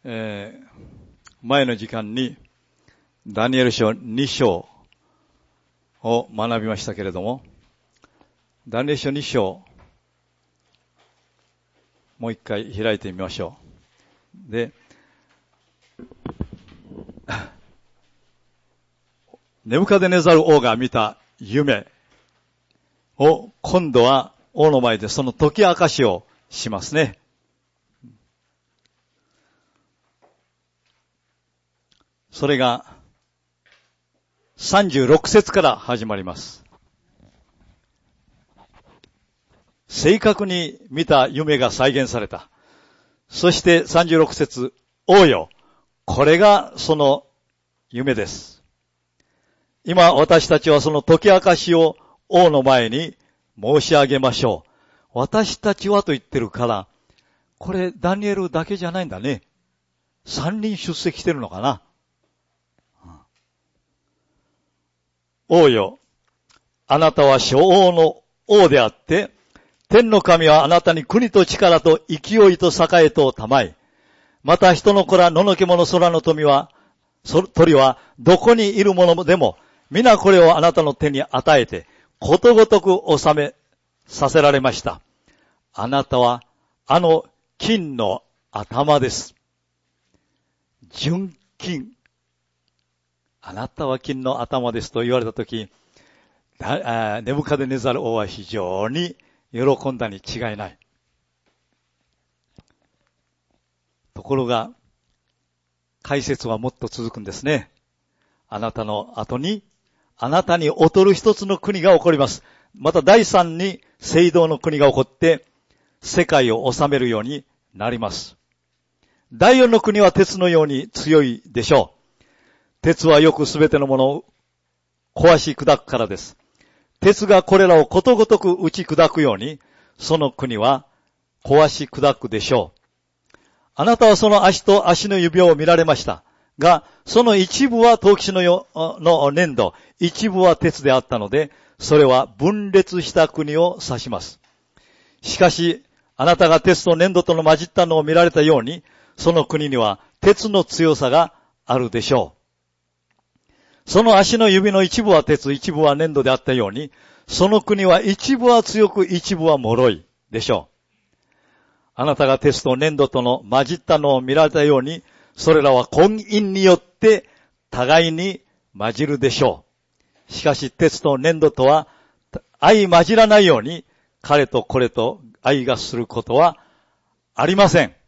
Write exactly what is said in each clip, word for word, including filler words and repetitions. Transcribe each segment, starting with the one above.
えー、前の時間にダニエル書に章を学びましたけれども、ダニエル書に章もう一回開いてみましょう。で、ネブカデネザル王が見た夢を今度は王の前でその解き明かしをしますね。それがさんじゅうろく節から始まります。正確に見た夢が再現された。そしてさんじゅうろく節、王よ、これがその夢です。今私たちはその解き明かしを王の前に申し上げましょう。私たちはと言ってるから、これダニエルだけじゃないんだね。三人出席してるのかな。王よ、あなたは諸王の王であって、天の神はあなたに国と力と勢いと栄えとたまえ。また人の子ら野の獣空の富は、鳥はどこにいるものでも、皆これをあなたの手に与えて、ことごとく収めさせられました。あなたはあの金の頭です。純金。あなたは金の頭ですと言われたとき、ネブカデネザル王は非常に喜んだに違いない。ところが、解説はもっと続くんですね。あなたの後に、あなたに劣る一つの国が起こります。また第三に聖堂の国が起こって、世界を治めるようになります。第四の国は鉄のように強いでしょう。鉄はよくすべてのものを壊し砕くからです。鉄がこれらをことごとく打ち砕くように、その国は壊し砕くでしょう。あなたはその足と足の指を見られました。が、その一部は陶器師のよの粘土、一部は鉄であったので、それは分裂した国を指します。しかし、あなたが鉄と粘土との混じったのを見られたように、その国には鉄の強さがあるでしょう。その足の指の一部は鉄、一部は粘土であったように、その国は一部は強く、一部は脆いでしょう。あなたが鉄と粘土との混じったのを見られたように、それらは婚姻によって互いに混じるでしょう。しかし鉄と粘土とは相混じらないように、彼とこれと愛がすることはありません。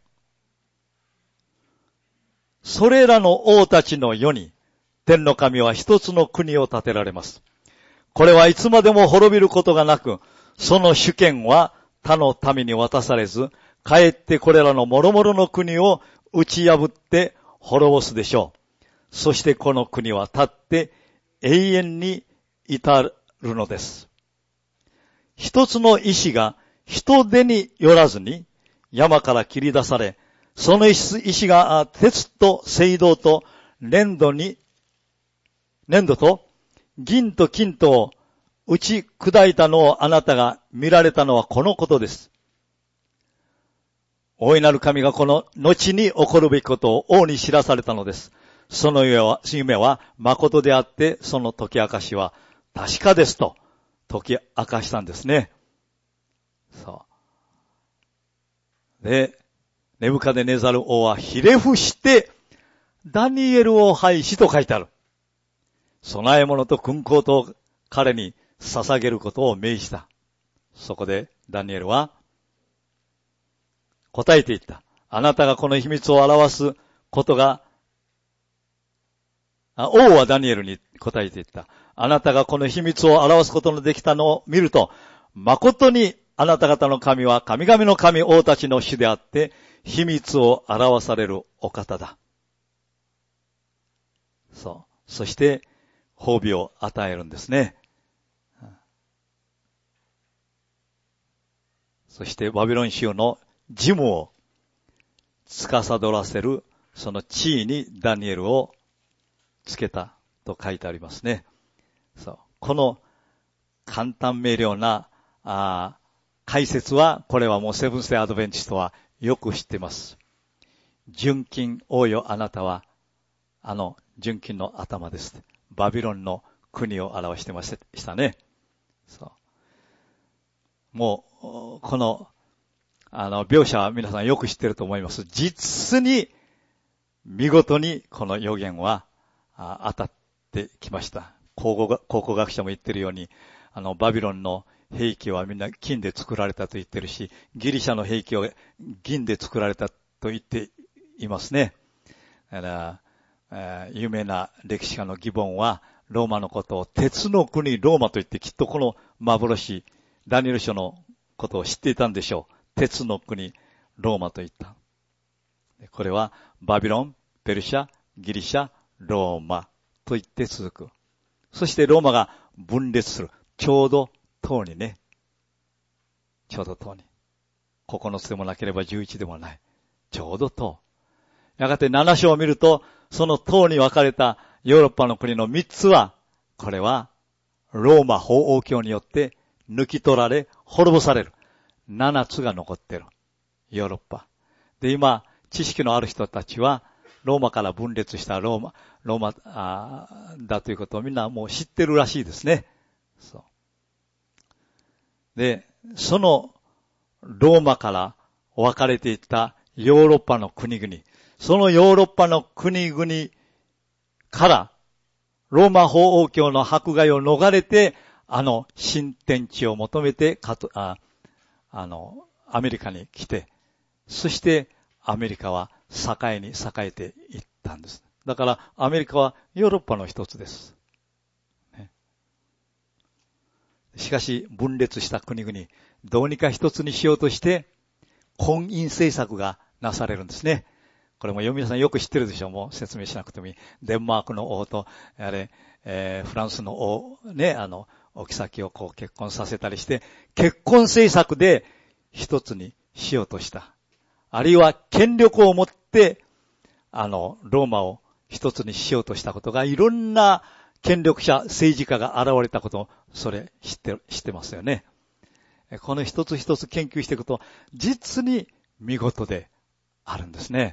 それらの王たちの世に、天の神は一つの国を建てられます。これはいつまでも滅びることがなく、その主権は他の民に渡されず、かえってこれらの諸々の国を打ち破って滅ぼすでしょう。そしてこの国は立って永遠に至るのです。一つの石が人手によらずに山から切り出され、その石が鉄と青銅と粘土に、粘土と銀と金とを打ち砕いたのをあなたが見られたのはこのことです。大いなる神がこの後に起こるべきことを王に知らされたのです。その夢は誠であって、その解き明かしは確かですと解き明かしたんですね。そう。で、ネブカデネザル王はひれ伏してダニエルを拝しと書いてある。供え物と勲功と彼に捧げることを命じた。そこでダニエルは答えていった。あなたがこの秘密を表すことが、王はダニエルに答えていった。あなたがこの秘密を表すことのできたのを見ると、誠にあなた方の神は神々の神王たちの主であって、秘密を表されるお方だ。そう。そして、褒美を与えるんですね。そして、バビロン州の事務を司らせる、その地位にダニエルをつけたと書いてありますね。そう。この簡単明瞭なあ解説は、これはもうセブンスデーアドベンチストはよく知っています。 純金王よあなたは、あの純金の頭です。バビロンの国を表してましたね。そう。もう、この、あの、描写は皆さんよく知っていると思います。実に、見事にこの予言は当たってきました。考古が、考古学者も言ってるように、あの、バビロンの兵器はみんな金で作られたと言ってるし、ギリシャの兵器は銀で作られたと言っていますね。だから、えー、有名な歴史家のギボンは、ローマのことを鉄の国ローマと言って、きっとこの幻、ダニエル書のことを知っていたんでしょう。鉄の国ローマと言った。これはバビロン、ペルシャ、ギリシャ、ローマと言って続く。そしてローマが分裂する。ちょうど塔にね。ちょうど塔に。ここのつでもなければじゅういちでもない。ちょうど塔。やがてなな章を見ると、その塔に分かれたヨーロッパの国のみっつは、これはローマ法王教によって抜き取られ、滅ぼされる。ななつが残っている。ヨーロッパ。で、今、知識のある人たちは、ローマから分裂したローマ、ローマあだということをみんなもう知ってるらしいですね。そう。で、そのローマから分かれていったヨーロッパの国々、そのヨーロッパの国々からローマ法王教の迫害を逃れて、あの新天地を求めてかとあ、あの、アメリカに来て、そしてアメリカは栄えに栄えていったんです。だからアメリカはヨーロッパの一つです。ね、しかし分裂した国々、どうにか一つにしようとして、婚姻政策がなされるんですね。これも皆さんよく知ってるでしょう。もう説明しなくてもいい。デンマークの王と、あれ、えー、フランスの王、ね、あの、お妃をこう結婚させたりして、結婚政策で一つにしようとした。あるいは権力を持って、あの、ローマを一つにしようとしたことが、いろんな権力者、政治家が現れたことを、それ知って、知ってますよね。この一つ一つ研究していくと、実に見事であるんですね。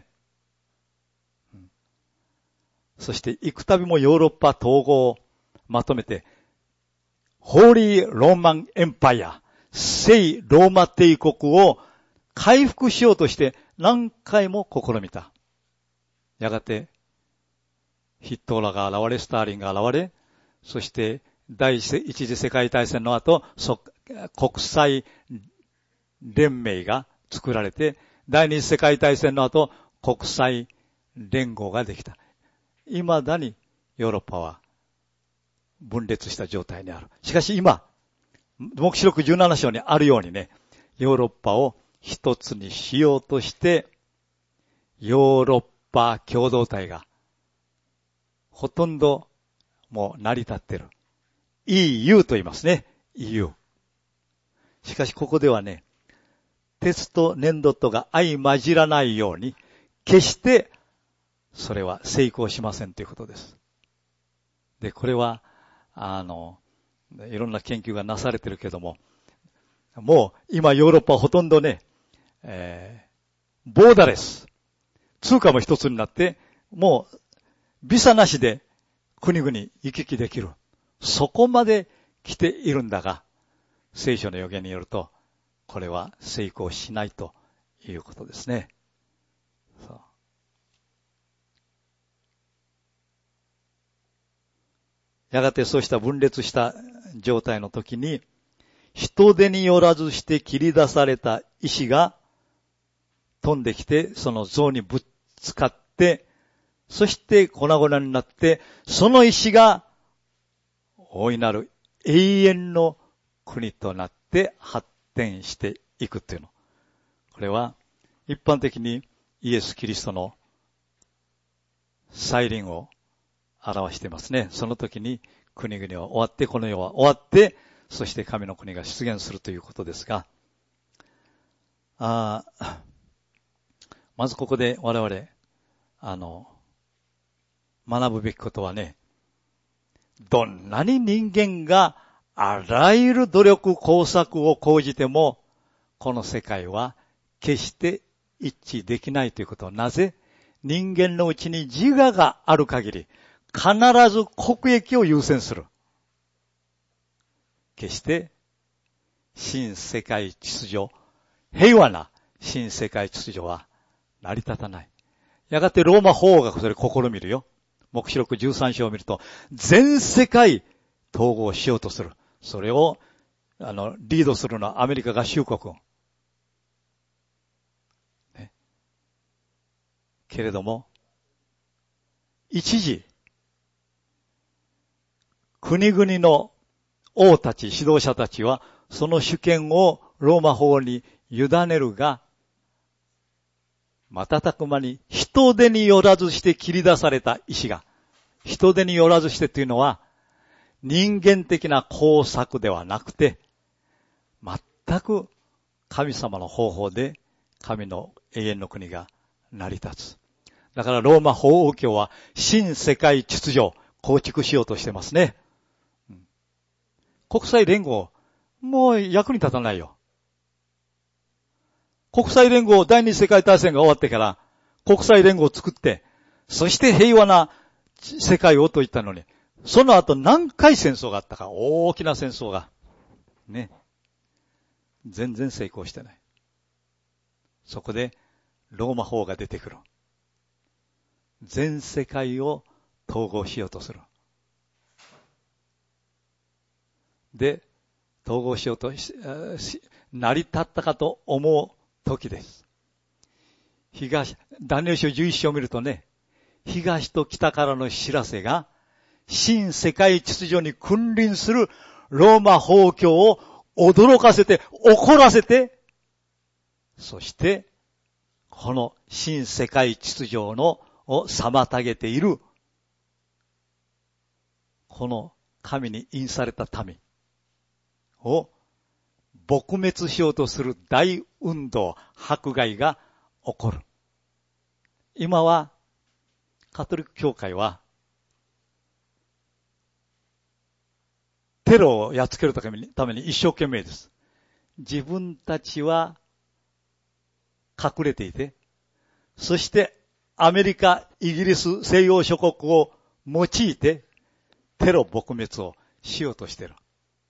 そして行くたびもヨーロッパ統合をまとめて、ホーリーローマンエンパイア、聖ローマ帝国を回復しようとして何回も試みた。やがて、ヒットーラが現れ、スターリンが現れ、そして第一次世界大戦の後、国際連盟が作られて、第二次世界大戦の後、国際連合ができた。未だにヨーロッパは分裂した状態にある。しかし今、黙示録じゅうなな章にあるようにね、ヨーロッパを一つにしようとして、ヨーロッパ共同体がほとんどもう成り立っている。イーユー と言いますね。イーユー。しかしここではね、鉄と粘土とが相混じらないように、決してそれは成功しませんということです。で、これは、あの、いろんな研究がなされてるけども、もう今ヨーロッパはほとんどね、えー、ボーダレス。通貨も一つになって、もうビザなしで国々行き来できる。そこまで来ているんだが、聖書の予言によると、これは成功しないということですね。そうやがてそうした分裂した状態の時に、人手によらずして切り出された石が飛んできて、その像にぶつかって、そして粉々になって、その石が大いなる永遠の国となって発展していくというの。これは一般的にイエス・キリストの再臨を表していますね。その時に国々は終わって、この世は終わって、そして神の国が出現するということですが、あまずここで我々、あの、学ぶべきことはね、どんなに人間があらゆる努力工作を講じても、この世界は決して一致できないということはなぜ人間のうちに自我がある限り、必ず国益を優先する。決して、新世界秩序、平和な新世界秩序は成り立たない。やがてローマ法王がそれ試みるよ。黙示録じゅうさん章を見ると、全世界統合しようとする。それを、あの、リードするのはアメリカ合衆国。ね、けれども、一時、国々の王たち、指導者たちは、その主権をローマ法王に委ねるが、瞬く間に人手によらずして切り出された石が、人手によらずしてというのは、人間的な工作ではなくて、全く神様の方法で神の永遠の国が成り立つ。だからローマ法王教は新世界秩序を構築しようとしてますね。うん、国際連合、もう役に立たないよ。国際連合、第二次世界大戦が終わってから国際連合を作って、そして平和な世界をと言ったのに、その後何回戦争があったか、大きな戦争が。ね。全然成功してない。そこで、ローマ法が出てくる。全世界を統合しようとする。で、統合しようとし、成り立ったかと思う時です。東、ダニエル書じゅういち章を見るとね、東と北からの知らせが、新世界秩序に君臨するローマ法教を驚かせて、怒らせて、そして、この新世界秩序のを妨げている、この神に印された民を撲滅しようとする大運動、迫害が起こる。今は、カトリック教会は、テロをやっつけるために、ために一生懸命です。自分たちは隠れていて、そしてアメリカ、イギリス、西洋諸国を用いてテロ撲滅をしようとしている。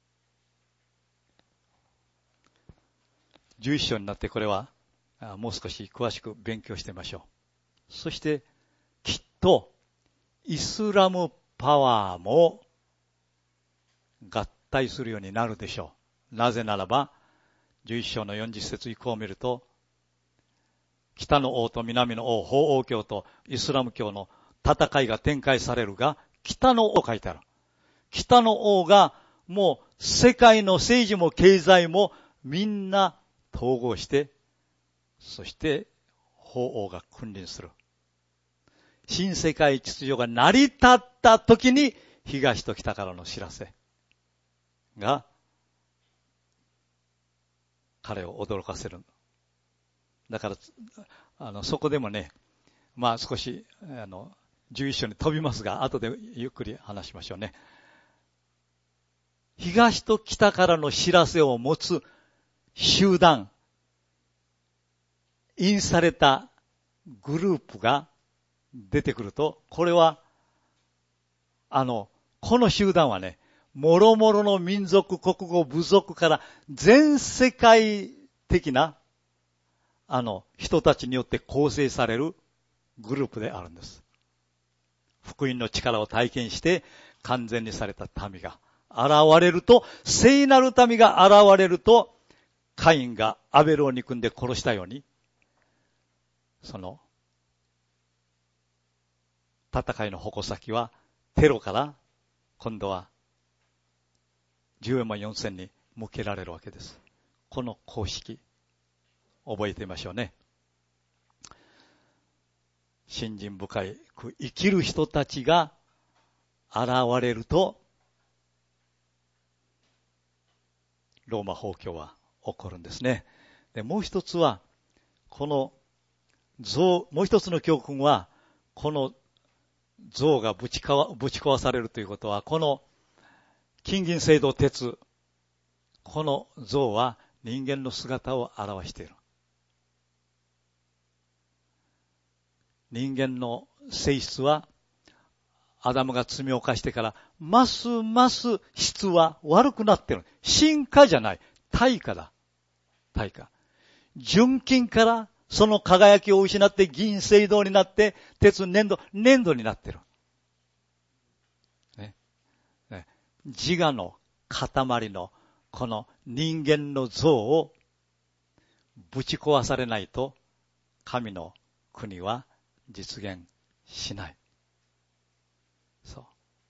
じゅういち章になってこれはもう少し詳しく勉強してみましょう。そしてきっとイスラムパワーも合体するようになるでしょう。なぜならば、じゅういち章のよんじゅっ節以降を見ると、北の王と南の王、法王教とイスラム教の戦いが展開されるが、北の王書いてある。北の王がもう世界の政治も経済もみんな統合して、そして法王が君臨する。新世界秩序が成り立った時に東と北からの知らせが彼を驚かせる。だから、あの、そこでもね、まあ少し、あの、じゅういち章に飛びますが、後でゆっくり話しましょうね。東と北からの知らせを持つ集団、印されたグループが出てくると、これは、あの、この集団はね、もろもろの民族、国語、部族から全世界的な、あの、人たちによって構成されるグループであるんです。福音の力を体験して完全にされた民が現れると、聖なる民が現れると、カインがアベルを憎んで殺したように、その、戦いの矛先はテロから今度はじゅうよんまんよんせんに向けられるわけです。この公式、覚えてみましょうね。信心深く生きる人たちが現れると、ローマ法教は起こるんですね。で、もう一つは、この像、もう一つの教訓は、この像がぶちかわ、ぶち壊されるということは、この金銀青銅鉄、この像は人間の姿を表している。 人間の性質は、アダムが罪を犯してから、ますます質は悪くなってる。進化じゃない。退化だ。退化。純金からその輝きを失って銀青銅になって、鉄粘土、粘土になってる。ね。ね。自我の塊のこの人間の像をぶち壊されないと、神の国は実現しない。そう。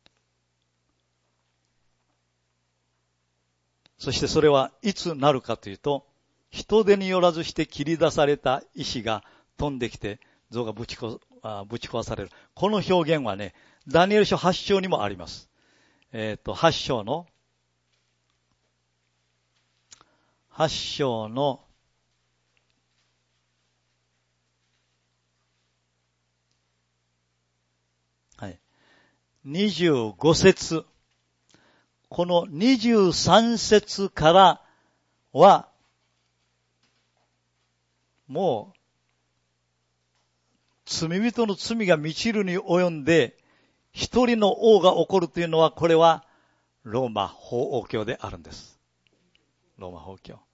そしてそれはいつなるかというと、人手によらずして切り出された石が飛んできて、像がぶちこ、あぶち壊される。この表現はね、ダニエル書はち章にもあります。えっと、はち章の、はち章の、はい。にじゅうご節。このにじゅうさん節からは、もう、罪人の罪が満ちるに及んで、一人の王が起こるというのは、これは、ローマ法王教であるんです。ローマ法王教。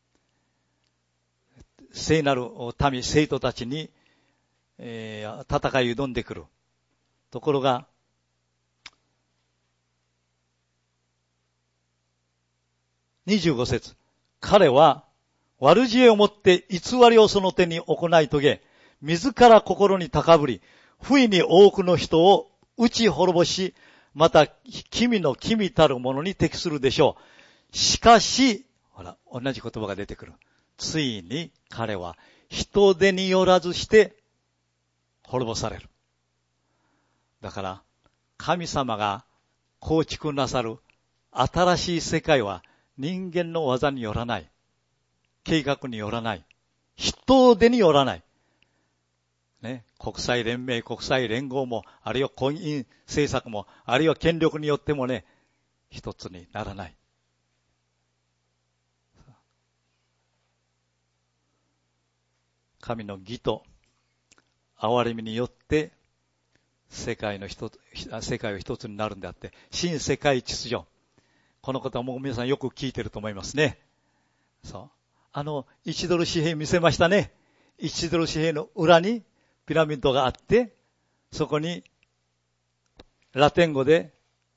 聖なる民、生徒たちに、えー、戦い挑んでくる。ところが、にじゅうご節。彼は、悪知恵をもって偽りをその手に行い遂げ、自ら心に高ぶり、不意に多くの人を打ち滅ぼし、また、君の君たるものに適するでしょう。しかし、ほら、同じ言葉が出てくる。ついに彼は人手によらずして滅ぼされる。だから、神様が構築なさる新しい世界は人間の技によらない。計画によらない。人手によらない。ね、国際連盟、国際連合も、あるいは婚姻政策も、あるいは権力によってもね、一つにならない。神の義と憐れみによって世界の一つ、世界は一つになるんであって、新世界秩序。このことはもう皆さんよく聞いてると思いますね。そう。あの、一ドル紙幣見せましたね。一ドル紙幣の裏にピラミッドがあって、そこにラテン語で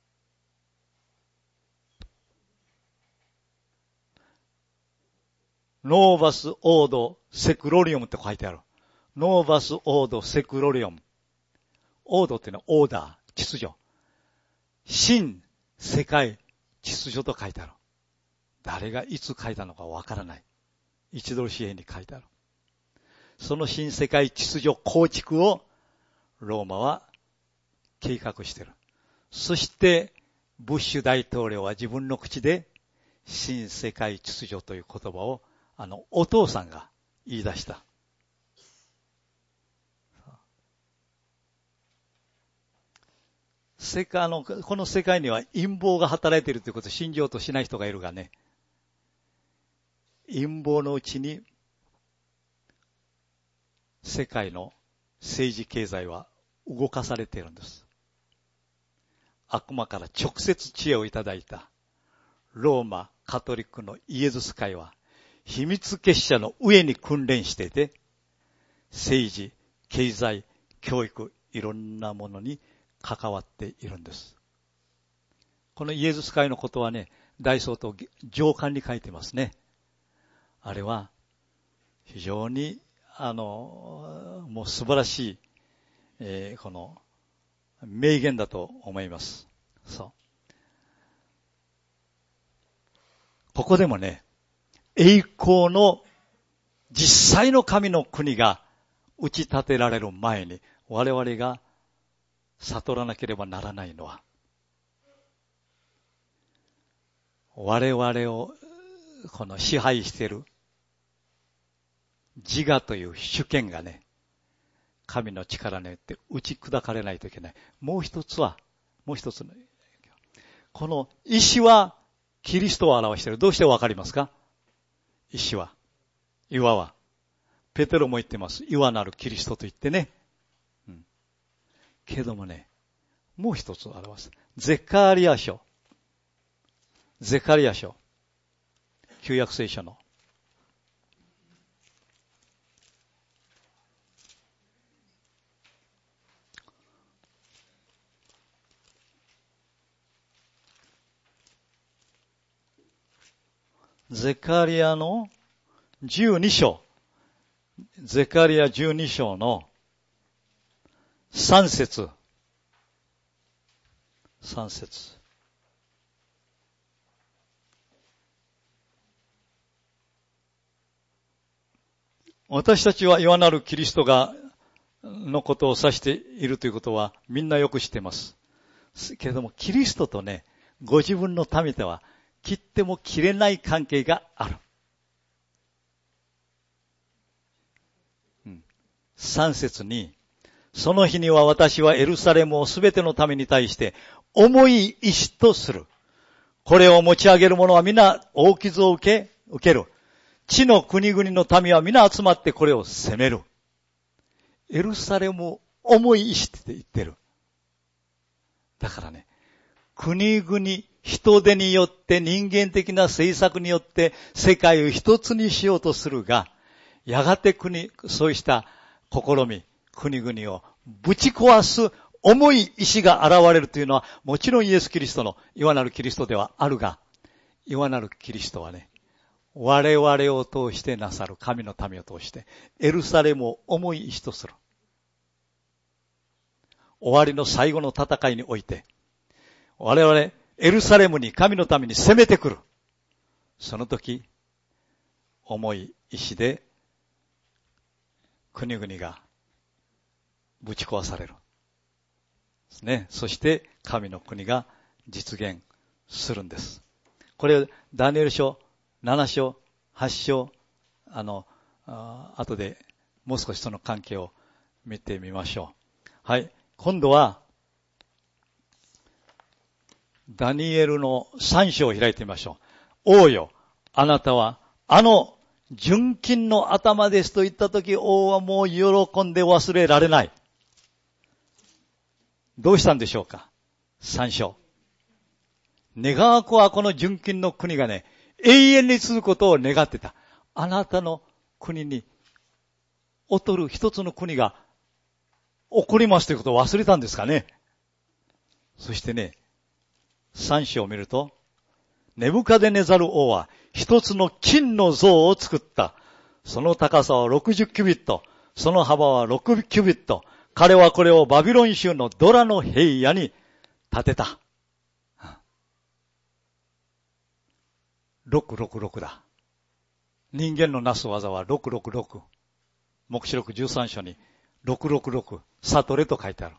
ノーバスオードセクロリオムって書いてある。ノーバスオードセクロリオム。オードっていうのはオーダー、秩序。新世界秩序と書いてある。誰がいつ書いたのかわからない。一ドル紙幣に書いてある。その新世界秩序構築をローマは計画している。そしてブッシュ大統領は自分の口で新世界秩序という言葉をあのお父さんが言い出した。世界のこの世界には陰謀が働いているということを信じようとしない人がいるがね、陰謀のうちに世界の政治経済は動かされているんです。悪魔から直接知恵をいただいたローマカトリックのイエズス会は秘密結社の上に訓練していて、政治、経済、教育、いろんなものに関わっているんです。このイエズス会のことはね、大総統上巻に書いてますね。あれは非常にあのもう素晴らしい、えー、この名言だと思います。そう。ここでもね、栄光の実際の神の国が打ち立てられる前に我々が悟らなければならないのは、我々をこの支配している自我という主権がね、神の力によって打ち砕かれないといけない。もう一つは、もう一つの、この石はキリストを表している。どうしてわかりますか？石は、岩は。ペテロも言ってます。岩なるキリストと言ってね。 けどもね、もう一つ表す。ゼカリヤ書。ゼカリヤ書。旧約聖書の。ゼカリヤのじゅうに章。ゼカリヤじゅうに章のさん節。さん節。私たちはいわなるキリストが、のことを指しているということはみんなよく知っています。けれども、キリストとね、ご自分の民とは切っても切れない関係がある。うん、さん節に、その日には私はエルサレムをすべての民に対して重い石とする。これを持ち上げる者は皆大傷を受け、受ける。地の国々の民は皆集まってこれを責める。エルサレムを重い石って言ってる。だからね、国々、人手によって人間的な政策によって世界を一つにしようとするが、やがて国、そうした試み、国々をぶち壊す重い石が現れるというのは、もちろんイエス・キリストの、いわなるキリストではあるが、いわなるキリストはね、我々を通してなさる、神の民を通して、エルサレムを重い石とする。終わりの最後の戦いにおいて、我々、エルサレムに神のために攻めてくる。その時、重い石で国々がぶち壊される。ですね。そして神の国が実現するんです。これ、ダニエル書なな章、はち章、あの、あ後でもう少しその関係を見てみましょう。はい。今度は、ダニエルのさん章を開いてみましょう。王よ、あなたは、あの、純金の頭ですと言ったとき、王はもう喜んで忘れられない。どうしたんでしょうか？さん章。願わくはこの純金の国がね、永遠に続くことを願ってた。あなたの国に、劣る一つの国が起こりますということを忘れたんですかね。そしてね、三章を見ると、ネブカデネザル王は一つの金の像を作った。その高さはろくじゅうキュビット、その幅はろくキュビット。彼はこれをバビロン州のドラの平野に建てた。ろくろくろくだ。人間のなす技はろくろくろく。黙示録じゅうさん章にろくろくろく、悟れと書いてある。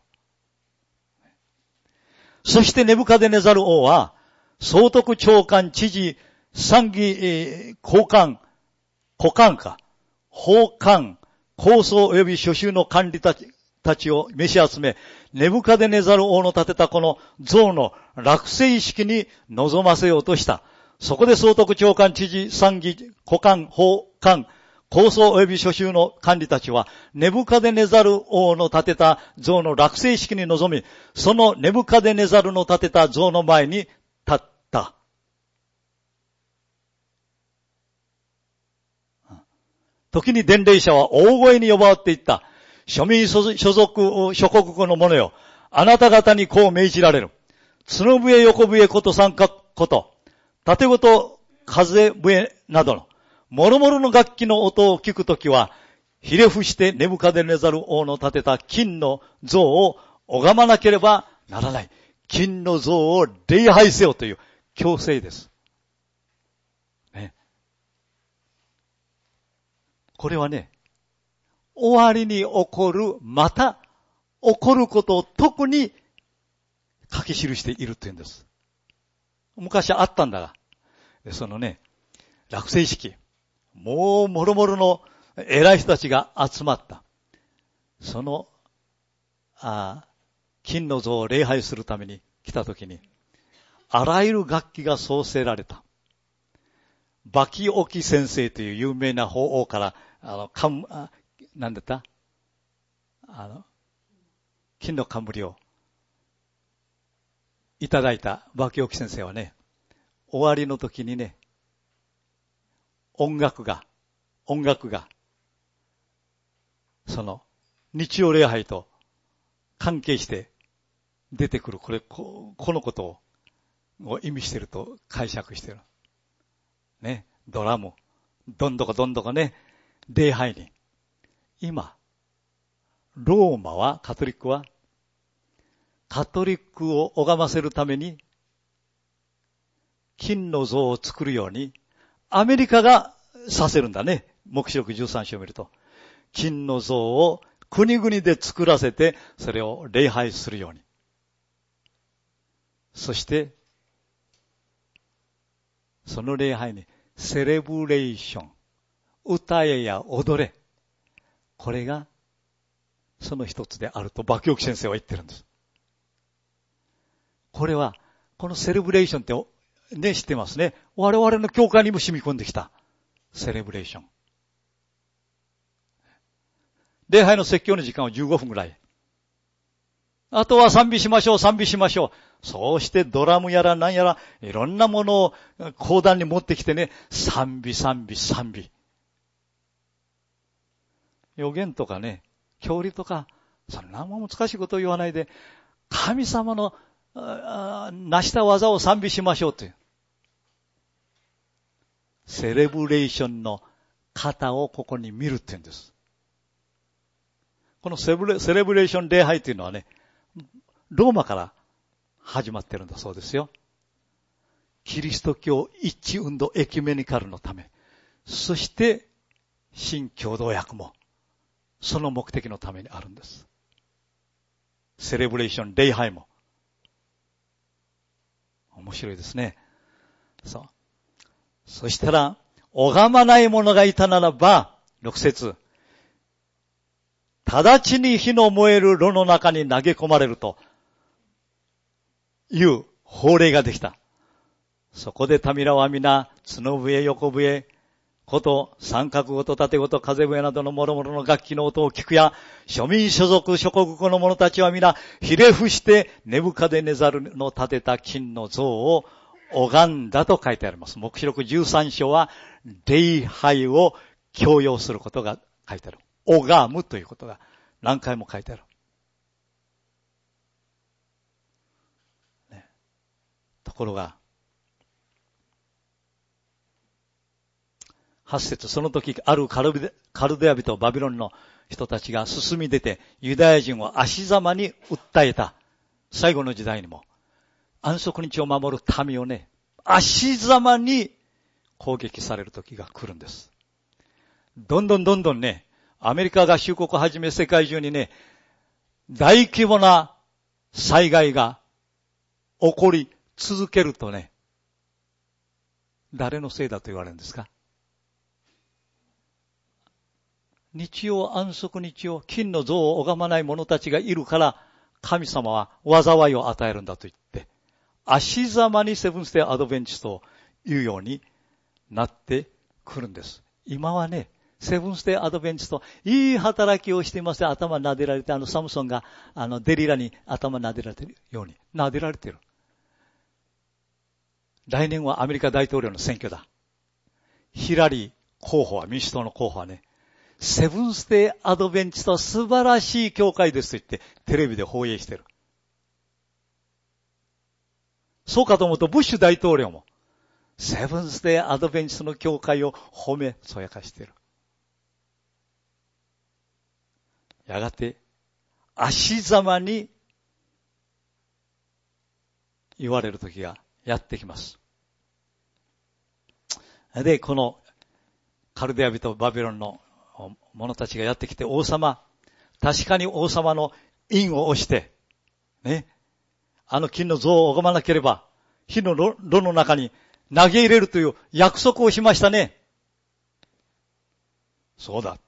そしてネブカデネザル王は、総督長官、知事、参議、えー、高官、古官か、法官、高層及び諸州の管理たち、たちを召し集め、ネブカデネザル王の建てたこの像の落成式に臨ませようとした。そこで総督長官、知事、参議、古官、法官、高層及び諸州の管理たちは、ネブカデネザル王の建てた像の落成式に臨み、そのネブカデネザルの建てた像の前に立った。時に伝令者は大声に呼ばわっていった。庶民所属諸国語の者よ。あなた方にこう命じられる。角笛、横笛、こと三角こと、縦琴、風笛などの、諸々の楽器の音を聞くときは、ひれ伏してネブカデネザル王の建てた金の像を拝まなければならない。金の像を礼拝せよという強制です。ね、これはね、終わりに起こる、また起こることを特に書き記しているというんです。昔あったんだが、そのね、落成式、もうもろもろの偉い人たちが集まった。その、あ金の像を礼拝するために来たときに、あらゆる楽器が創生られた。バキオキ先生という有名な法王から、あの、かん、あなんだったあの、 金の冠をいただいた馬京木先生はね、終わりの時にね、音楽が、音楽が、その、日曜礼拝と関係して出てくる、これ、こ, このことを意味していると解釈している。ね、ドラム、どんどこどんどこね、礼拝に。今、ローマは、カトリックは、カトリックを拝ませるために、金の像を作るように、アメリカがさせるんだね。黙示録じゅうさん章を見ると。金の像を国々で作らせて、それを礼拝するように。そして、その礼拝に、セレブレーション、歌えや踊れ。これが、その一つであると、馬京木先生は言ってるんです。これは、このセレブレーションって、ね、知ってますね。我々の教会にも染み込んできた。セレブレーション。礼拝の説教の時間はじゅうごふんぐらい。あとは賛美しましょう、賛美しましょう。そうしてドラムやら何やら、いろんなものを講談に持ってきてね、賛美、賛美、賛美。予言とかね、教理とか、そんなも難しいことを言わないで、神様の成した技を賛美しましょうという。セレブレーションの型をここに見るって言うんです。このセレブレーション礼拝というのはね、ローマから始まってるんだそうですよ。キリスト教一致運動エキュメニカルのため、そして新共同訳もその目的のためにあるんです。セレブレーション礼拝も面白いですね。そう。そしたら、拝まない者がいたならば、ろく節。直ちに火の燃える炉の中に投げ込まれるという法令ができた。そこで民らは皆、角笛、横笛、こと、三角ごと縦ごと風笛などの諸々の楽器の音を聞くや、庶民所属諸国語の者たちは皆、ひれ伏してネブカデネザルの建てた金の像を拝んだと書いてあります。黙示録じゅうさん章は、礼拝を強要することが書いてある。拝むということが何回も書いてある。ね、ところが、はち節、その時、あるカルデ、カルデア人、バビロンの人たちが進み出て、ユダヤ人を足ざまに訴えた。最後の時代にも。安息日を守る民をね、足ざまに攻撃される時が来るんです。どんどんどんどんね、アメリカが収国を始め世界中にね、大規模な災害が起こり続けるとね、誰のせいだと言われるんですか？日曜安息日曜、金の像を拝まない者たちがいるから、神様は災いを与えるんだと言って、足ざまにセブンステイアドベンチストを言うようになってくるんです。今はね、セブンステイアドベンチスト、いい働きをしていますよ。頭撫でられて、あのサムソンがあのデリラに頭撫でられているように、撫でられている。来年はアメリカ大統領の選挙だ。ヒラリー候補は、民主党の候補はね、セブンステイアドベンチストは素晴らしい教会ですと言ってテレビで放映している。そうかと思うとブッシュ大統領もセブンステイアドベンチストの教会を褒めそやかしている。やがて足ざまに言われる時がやってきます。で、このカルデア人バビロンの者たちがやってきて、王様、確かに王様の印を押して、ね、あの金の像を拝まなければ、火の炉の中に投げ入れるという約束をしましたね。そうだ。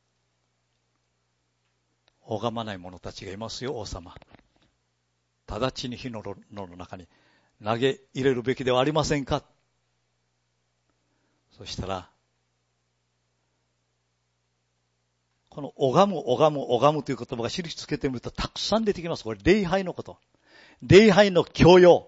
拝まない者たちがいますよ、王様。直ちに火の炉の中に投げ入れるべきではありませんか。そしたら、 この拝む、拝む、拝むという言葉が印つけてみるとたくさん出てきます。これ礼拝のこと。礼拝の教養。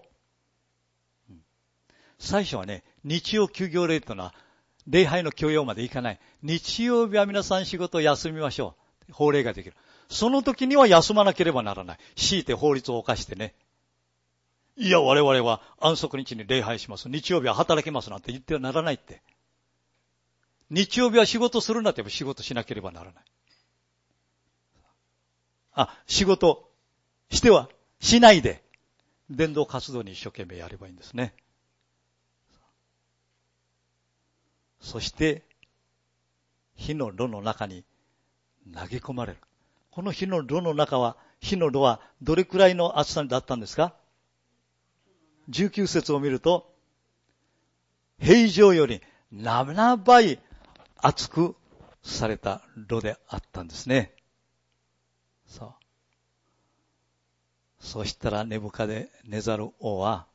最初はね、日曜休業令というのは礼拝の教養までいかない。日曜日は皆さん仕事を休みましょう。法令ができる。その時には休まなければならない。強いて法律を犯してね。いや、我々は安息日に礼拝します。日曜日は働きますなんて言ってはならないって。日曜日は仕事するなって言えば仕事しなければならない。あ、仕事してはしないで、伝道活動に一生懸命やればいいんですね。そして、火の炉の中に投げ込まれる。この火の炉の中は、火の炉はどれくらいの厚さだったんですか？じゅうきゅう節を見ると、平常よりななばい厚くされた炉であったんですね。そう。そしたらネブカデネザル王は、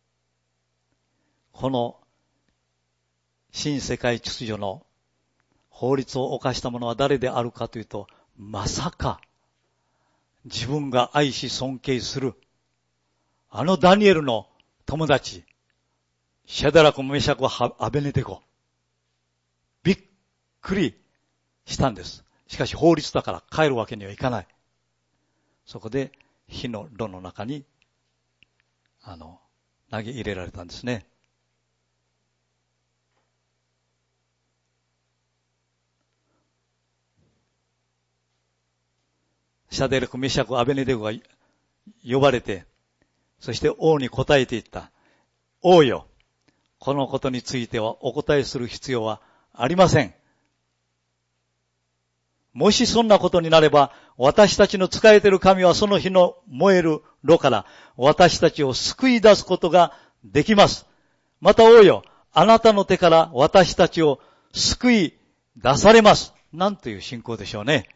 この新世界秩序の法律を犯した者は誰であるかというと、まさか自分が愛し尊敬するあのダニエルの友達、シャダラク、メシャク、アベネデゴ。びっくりしたんです。しかし法律だから帰るわけにはいかない。そこで火の炉の中に、あの、投げ入れられたんですね。シャデルク、メシャク、アベネデゴが呼ばれて、そして王に答えていった。王よ、このことについてはお答えする必要はありません。もしそんなことになれば、私たちの仕えている神はその火の燃える炉から私たちを救い出すことができます。また王よ、あなたの手から私たちを救い出されます。なんという信仰でしょうね。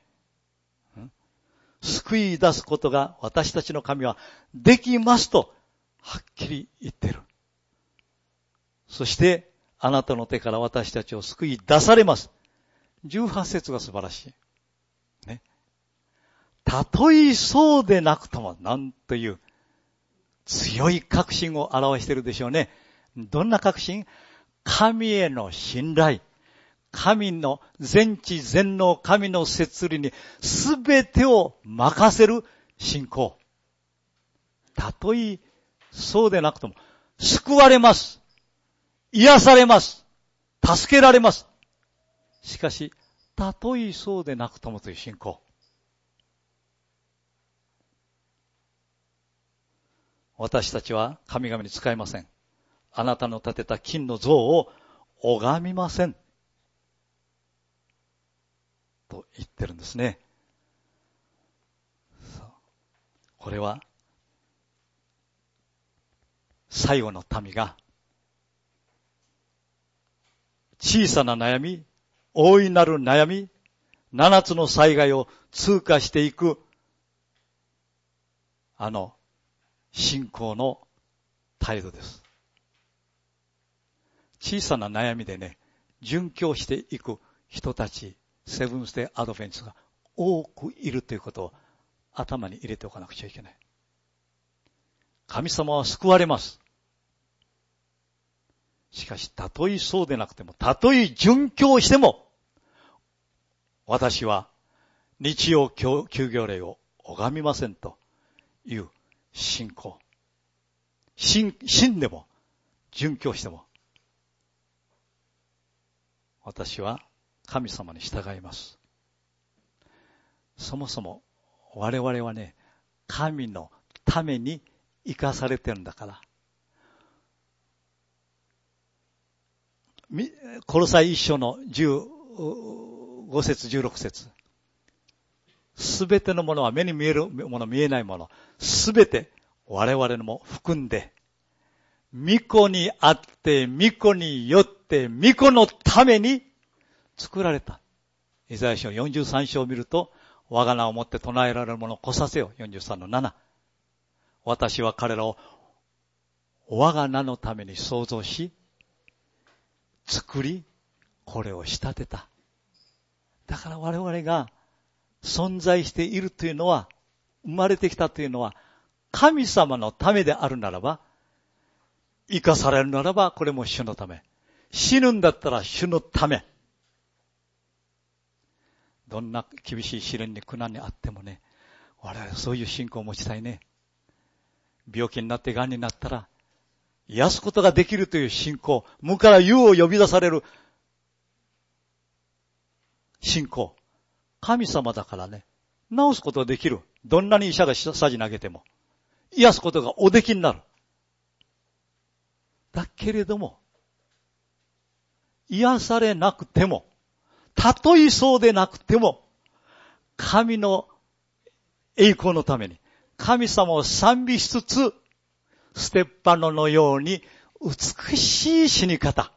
救い出すことが私たちの神はできますとはっきり言っている。そしてあなたの手から私たちを救い出されます。じゅうはち節が素晴らしい。ね。たとえそうでなくとも、なんという強い確信を表しているでしょうね。どんな確信？神への信頼。神の全知全能、神の摂理にすべてを任せる信仰。たとえそうでなくとも、救われます。癒されます。助けられます。しかし、たとえそうでなくともという信仰。私たちは神々に仕えません。あなたの建てた金の像を拝みません。と言ってるんですね。これは最後の民が小さな悩み、大いなる悩み、七つの災害を通過していくあの信仰の態度です。小さな悩みでね、殉教していく人たち、セブンスデーアドベンチスが多くいるということを頭に入れておかなくちゃいけない。神様は救われます。しかし、たとえそうでなくても、たとえ殉教しても、私は日曜休業令を拝みませんという信仰。死んでも、殉教しても、私は神様に従います。そもそも我々はね、神のために生かされてるんだから。コロサイ一章のじゅうご節じゅうろく節。すべてのものは目に見えるもの見えないもの、すべて我々のも含んで、御子にあって、御子によって、御子のために作られた。イザヤ書よんじゅうさん章を見ると、我が名をもって唱えられるものを来させよ。よんじゅうさんのなな。私は彼らを我が名のために創造し、作り、これを仕立てた。だから我々が存在しているというのは、生まれてきたというのは、神様のためであるならば、生かされるならば、これも主のため。死ぬんだったら主のため。どんな厳しい試練に苦難にあってもね、我々はそういう信仰を持ちたいね。病気になって癌になったら、癒すことができるという信仰、無から有を呼び出される信仰。神様だからね、治すことができる。どんなに医者がさじ投げても。癒すことがおできになる。だけれども、癒されなくても、たとえそうでなくても、神の栄光のために、神様を賛美しつつ、ステッパノのように美しい死に方。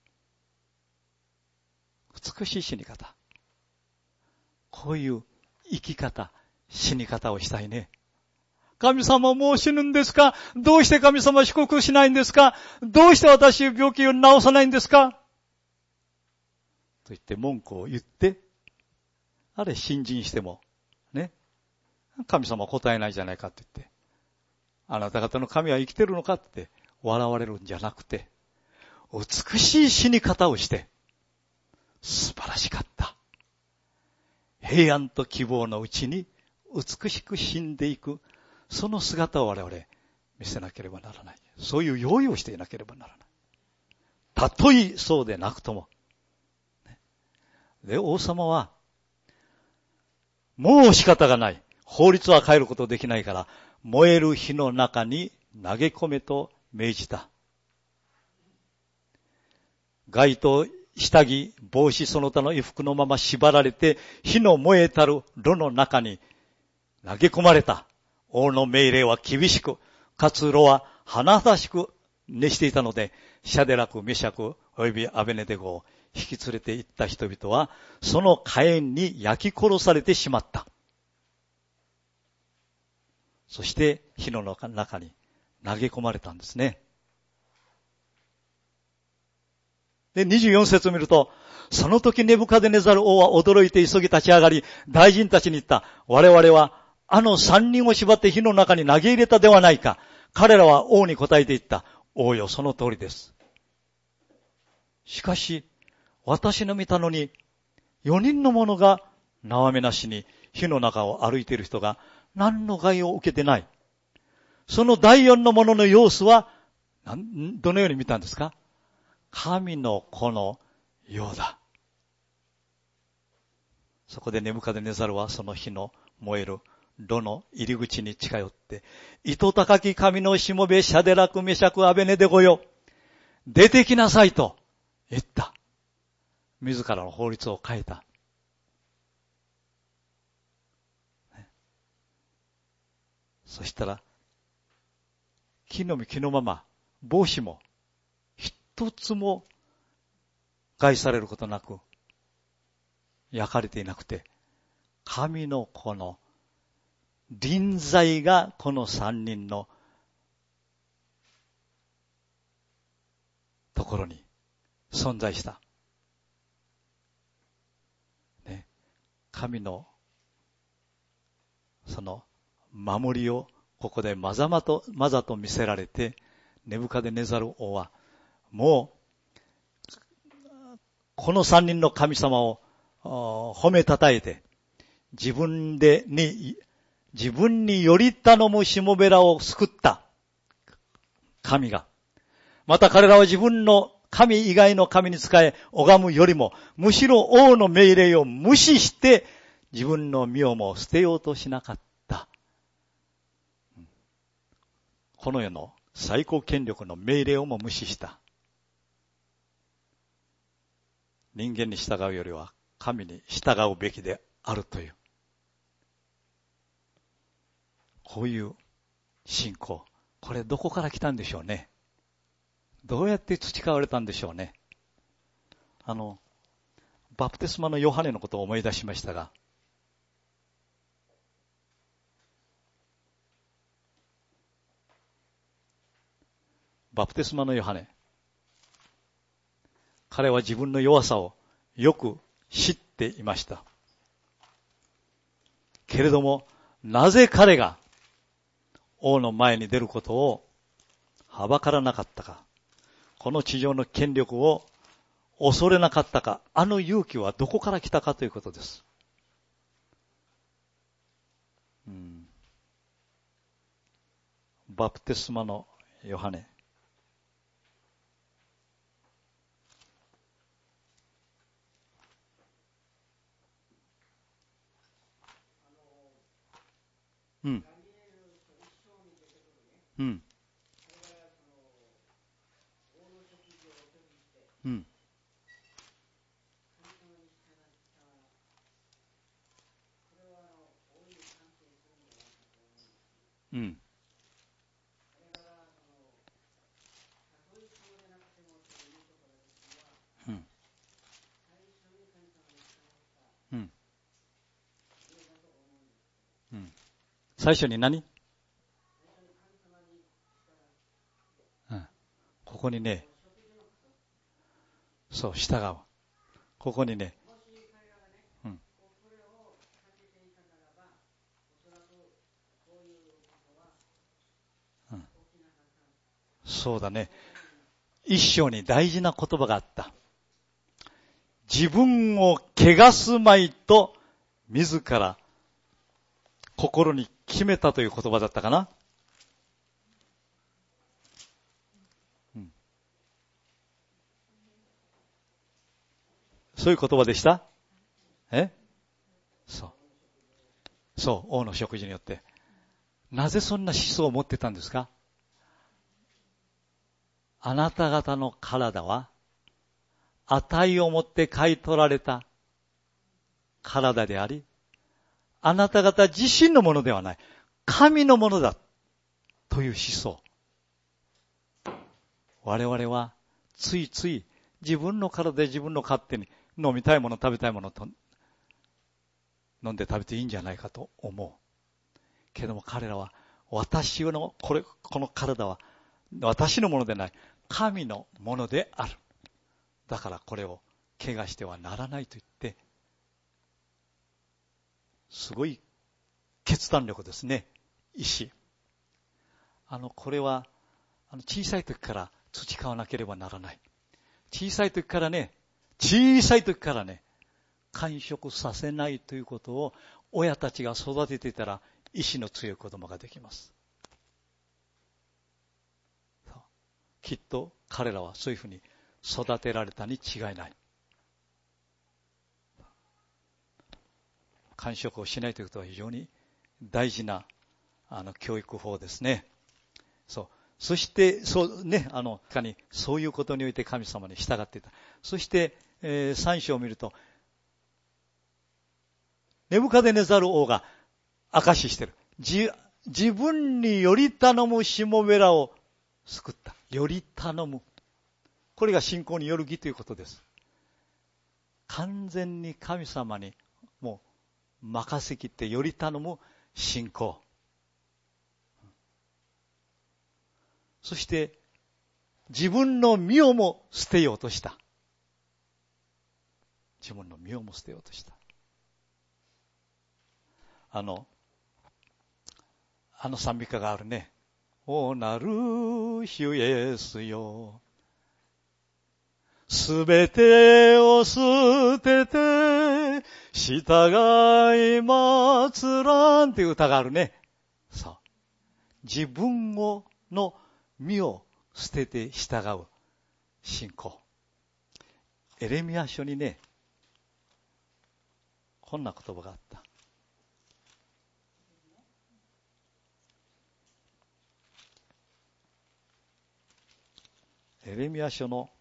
美しい死に方。こういう生き方、死に方をしたいね。神様もう死ぬんですか？どうして神様は祝福しないんですか？どうして私病気を治さないんですか？と言って文句を言って、あれ信心しても、ね。神様は答えないじゃないかって言って、あなた方の神は生きてるのかって笑われるんじゃなくて、美しい死に方をして、素晴らしかった。平安と希望のうちに美しく死んでいく、その姿を我々見せなければならない。そういう用意をしていなければならない。たとえそうでなくとも。で、王様は、もう仕方がない。法律は変えることできないから、燃える火の中に投げ込めと命じた。街灯、下着、帽子その他の衣服のまま縛られて、火の燃えたる炉の中に投げ込まれた。王の命令は厳しく、かつ炉は華々しく熱していたので、シャデラク、メシャク、およびアベネデゴを引き連れて行った人々は、その火炎に焼き殺されてしまった。そして火の中に投げ込まれたんですね。で、にじゅうよん節を見ると、その時ネブカデネザル王は驚いて急ぎ立ち上がり、大臣たちに言った。我々はあの三人を縛って火の中に投げ入れたではないか。彼らは王に答えて言った。王よ、その通りです。しかし、私の見たのに、四人の者が縄目なしに火の中を歩いている人が何の害を受けてない。その第四の者の様子は、どのように見たんですか？神の子のようだ。そこでネブカデネザルはその火の燃える炉の入り口に近寄って、糸高き神のしもべシャデラクメシャクアベネデゴよ、出てきなさいと言った。自らの法律を変えた。そしたら、木の実木のまま、帽子も一つも害されることなく、焼かれていなくて、神の子の臨在がこの三人のところに存在した。ね、神のその守りをここでまざまと、まざと見せられて、ネブカデネザル王はもうこの三人の神様を褒めたたえて、自分でに自分により頼むしもべらを救った神が、また彼らは自分の神以外の神に仕え拝むよりも、むしろ王の命令を無視して自分の身をも捨てようとしなかった。この世の最高権力の命令をも無視した。人間に従うよりは神に従うべきであるという、こういう信仰、これどこから来たんでしょうね。どうやって培われたんでしょうね。あの、バプテスマのヨハネのことを思い出しましたが、バプテスマのヨハネ、彼は自分の弱さをよく知っていました。 けれども、なぜ彼が王の前に出ることをはばからなかったか。この地上の権力を恐れなかったか。あの勇気はどこから来たかということです。うん、バプテスマのヨハネ。うん。うん。うん。うん。うん。うん。うん。最初に何？うん。ここにね、そう、従う。ここにね、うん。うん。そうだね。一章に大事な言葉があった。自分を汚すまいと自ら心に決めたという言葉だったかな。うん、そういう言葉でした。えそう。そう、王の食事によって。なぜそんな思想を持ってたんですか？あなた方の体は値をもって買い取られた体であり、あなた方自身のものではない。神のものだという思想。我々はついつい自分の体で自分の勝手に飲みたいもの食べたいものと飲んで食べていいんじゃないかと思う。けども彼らは私のこれ、この体は私のものでない。神のものである。だからこれを怪我してはならないと言って、すごい決断力ですね。意志。あの、これは、あの、小さい時から培わなければならない。小さい時からね、小さい時からね、完食させないということを親たちが育てていたら、意志の強い子供ができます。きっと彼らはそういうふうに育てられたに違いない。完食をしないということは非常に大事なあの教育法ですね。そう。そして、そうね、あの、かに、そういうことにおいて神様に従っていた。そして、えー、三章を見ると、ネブカデネザル王が証ししてる。自、自分により頼むしもべらを救った。より頼む。これが信仰による義ということです。完全に神様にもう任せきってより頼む信仰。そして自分の身をも捨てようとした。自分の身をも捨てようとした。あの、あの賛美歌があるね。おなる主イエスよ。すべてを捨てて、従い祭らんっていう歌があるね。そう。自分を、の身を捨てて従う信仰。エレミヤ書にね、こんな言葉があった。エレミヤ書の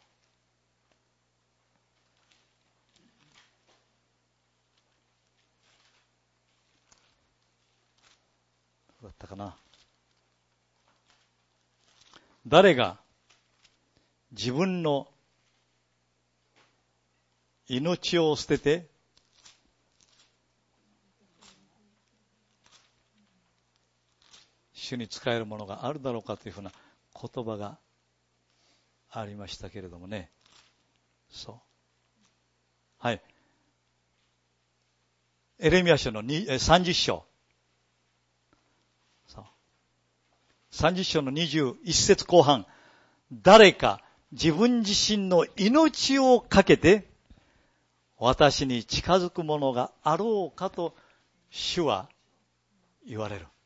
どうだったかな。誰が自分の命を捨てて主に仕えるものがあるだろうかというふうな言葉がありましたけれどもね。そう。はい。 エレミヤ書のさんじゅっ章。さんじゅっ章のにじゅういち節後半。誰か自分自身の命をかけて私に近づくものがあろうかと主は言われる。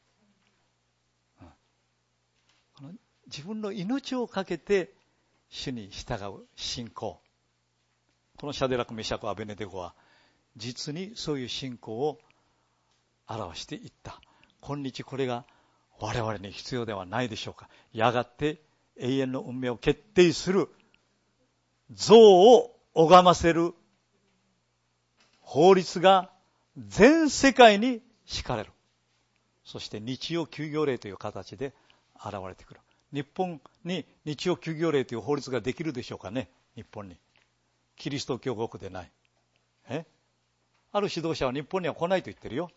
うん、自分の命をかけて主に従う信仰。このシャデラク、メシャク、アベネデゴは実にそういう信仰を表していった。今日これが我々に必要ではないでしょうか。やがて永遠の運命を決定する像を拝ませる法律が全世界に敷かれる。そして日曜休業令という形で現れてくる。日本に日曜休業令という法律ができるでしょうかね。日本に。キリスト教国でない。えある指導者は日本には来ないと言ってるよ。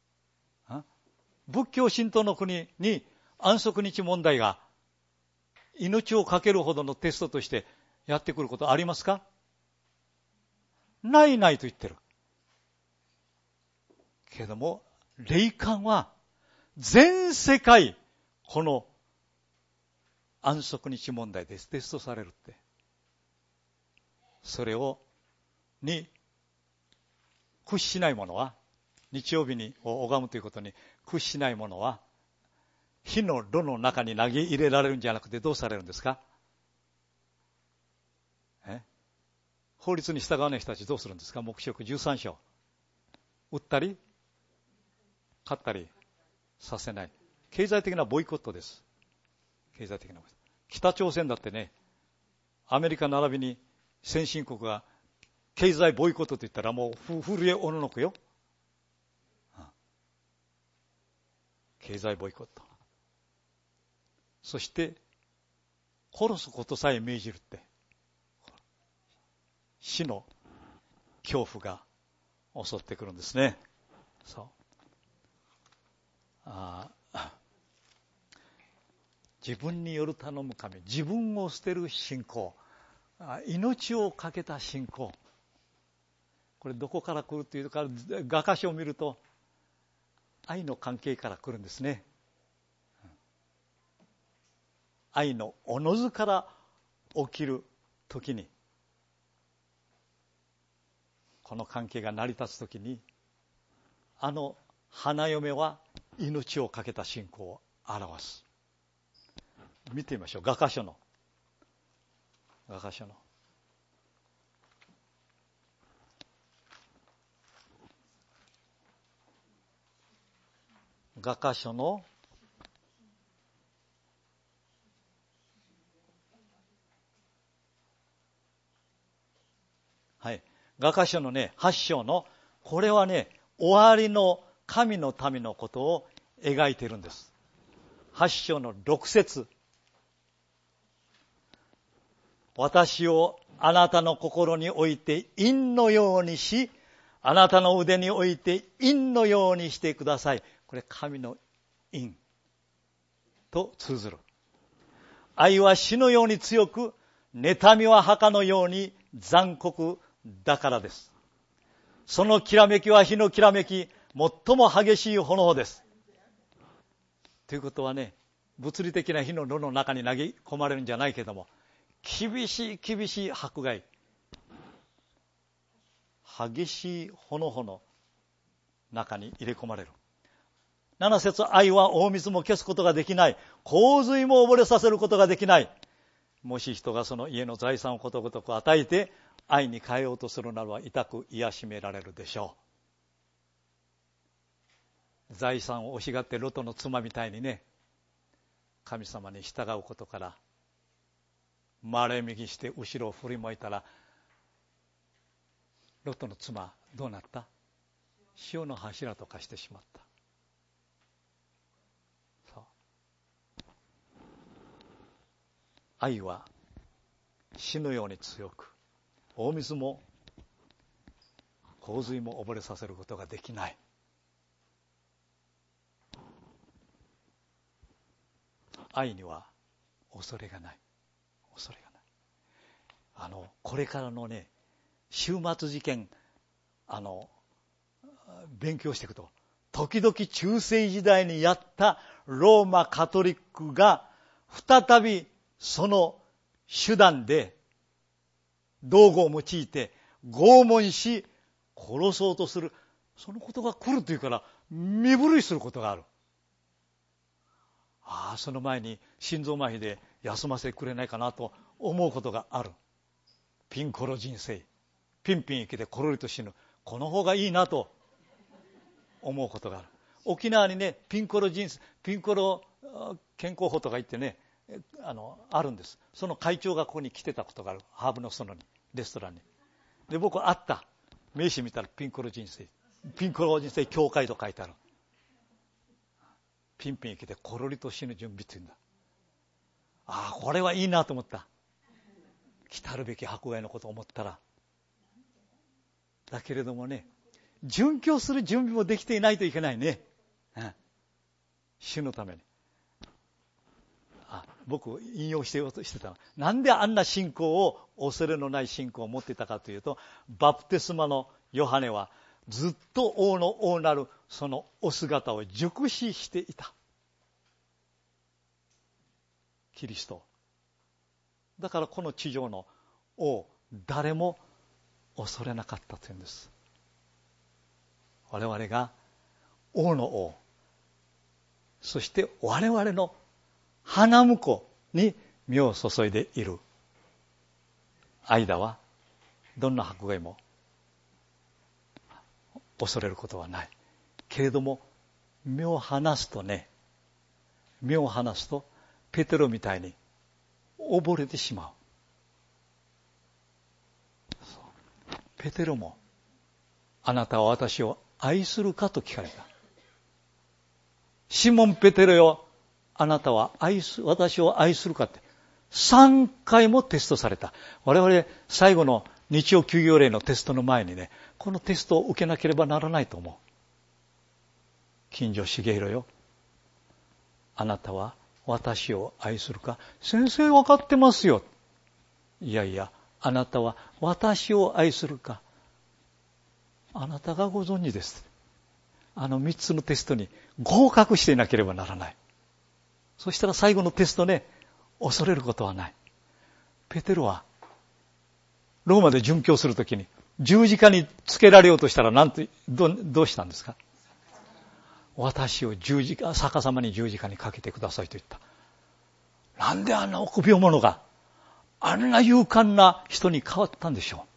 仏教神道の国に安息日問題が命をかけるほどのテストとしてやってくることありますか？ないないと言ってる。けども、霊感は全世界この安息日問題でテストされるって。それを、に、屈しない者は、日曜日に拝むということに屈しない者は、火の炉の中に投げ入れられるんじゃなくてどうされるんですか？え法律に従わない人たちどうするんですか？黙示録じゅうさん章。売ったり、買ったりさせない。経済的なボイコットです。経済的なボイコット。北朝鮮だってね、アメリカ並びに先進国が経済ボイコットと言ったらもう震えおののくよ。経済ボイコット。そして、殺すことさえ命じるって。死の恐怖が襲ってくるんですね。そう。あ自分による頼む神、自分を捨てる信仰、命をかけた信仰。これどこから来るというか、画家書を見ると、愛の関係から来るんですね。愛のおのずから起きるときに、この関係が成り立つときに、あの花嫁は命をかけた信仰を表す。見てみましょう。画家書の。画家書の。画家書のはい。画家書のね、はち章の、これはね、終わりの神の民のことを描いているんです。はち章のろく節。私をあなたの心に置いて印のようにし、あなたの腕に置いて印のようにしてください。これ神の印と通ずる。愛は死のように強く、妬みは墓のように残酷だからです。そのきらめきは火のきらめき、最も激しい炎です。ということはね、物理的な火の炉の中に投げ込まれるんじゃないけども、厳しい厳しい迫害、激しい炎の中に入れ込まれる。七節、愛は大水も消すことができない。洪水も溺れさせることができない。もし人がその家の財産をことごとく与えて愛に変えようとするならば痛く癒しめられるでしょう。財産を欲しがってロトの妻みたいにね、神様に従うことから回れ右して後ろを振り向いたら、ロトの妻どうなった？塩の柱と化してしまった。そう。愛は死のように強く、大水も洪水も溺れさせることができない。愛には恐れがない。恐れがない。あの、これからのね、終末事件、あの、 勉強していくと、時々中世時代にやったローマカトリックが再びその手段で道具を用いて拷問し殺そうとする、そのことが来るというから身震いすることがある。ああ、その前に心臓麻痺で休ませてくれないかなと思うことがある。ピンコロ人生、ピンピン生きてコロリと死ぬ、この方がいいなと思うことがある。沖縄にね、ピンコロ人生、ピンコロ健康法とか言ってね、あのあるんです。その会長がここに来てたことがある。ハーブの園に、レストランに。で、僕会った。名刺見たらピンコロ人生、ピンコロ人生教会と書いてある。ピンピン生きてコロリと死ぬ準備っていうんだ。ああ、これはいいなと思った。来たるべき迫害のことを思ったら。だけれどもね、殉教する準備もできていないといけないね。うん、主のために。あ、僕引用してようとしてたの。なんであんな信仰を、恐れのない信仰を持っていたかというと、バプテスマのヨハネはずっと王の王なるそのお姿を熟視していた。キリスト。だからこの地上の王、誰も恐れなかったというんです。我々が王の王、そして我々の花婿に身を注いでいる間は、どんな迫害も恐れることはない。けれども、目を離すとね、目を離すと、ペテロみたいに溺れてしまう。ペテロも、あなたは私を愛するかと聞かれた。シモン・ペテロよ、あなたは愛す、私を愛するかって、さんかいもテストされた。我々、最後の日曜休業令のテストの前にね、このテストを受けなければならないと思う。金城茂弘よ、あなたは私を愛するか。先生分かってますよ。いやいや、あなたは私を愛するか。あなたがご存知です。あの三つのテストに合格していなければならない。そしたら最後のテストね、恐れることはない。ペテロはローマで殉教するときに十字架につけられようとしたら何て ど, どうしたんですか。私を十字架、逆さまに十字架にかけてくださいと言った。なんであんな臆病者があんな勇敢な人に変わったんでしょう。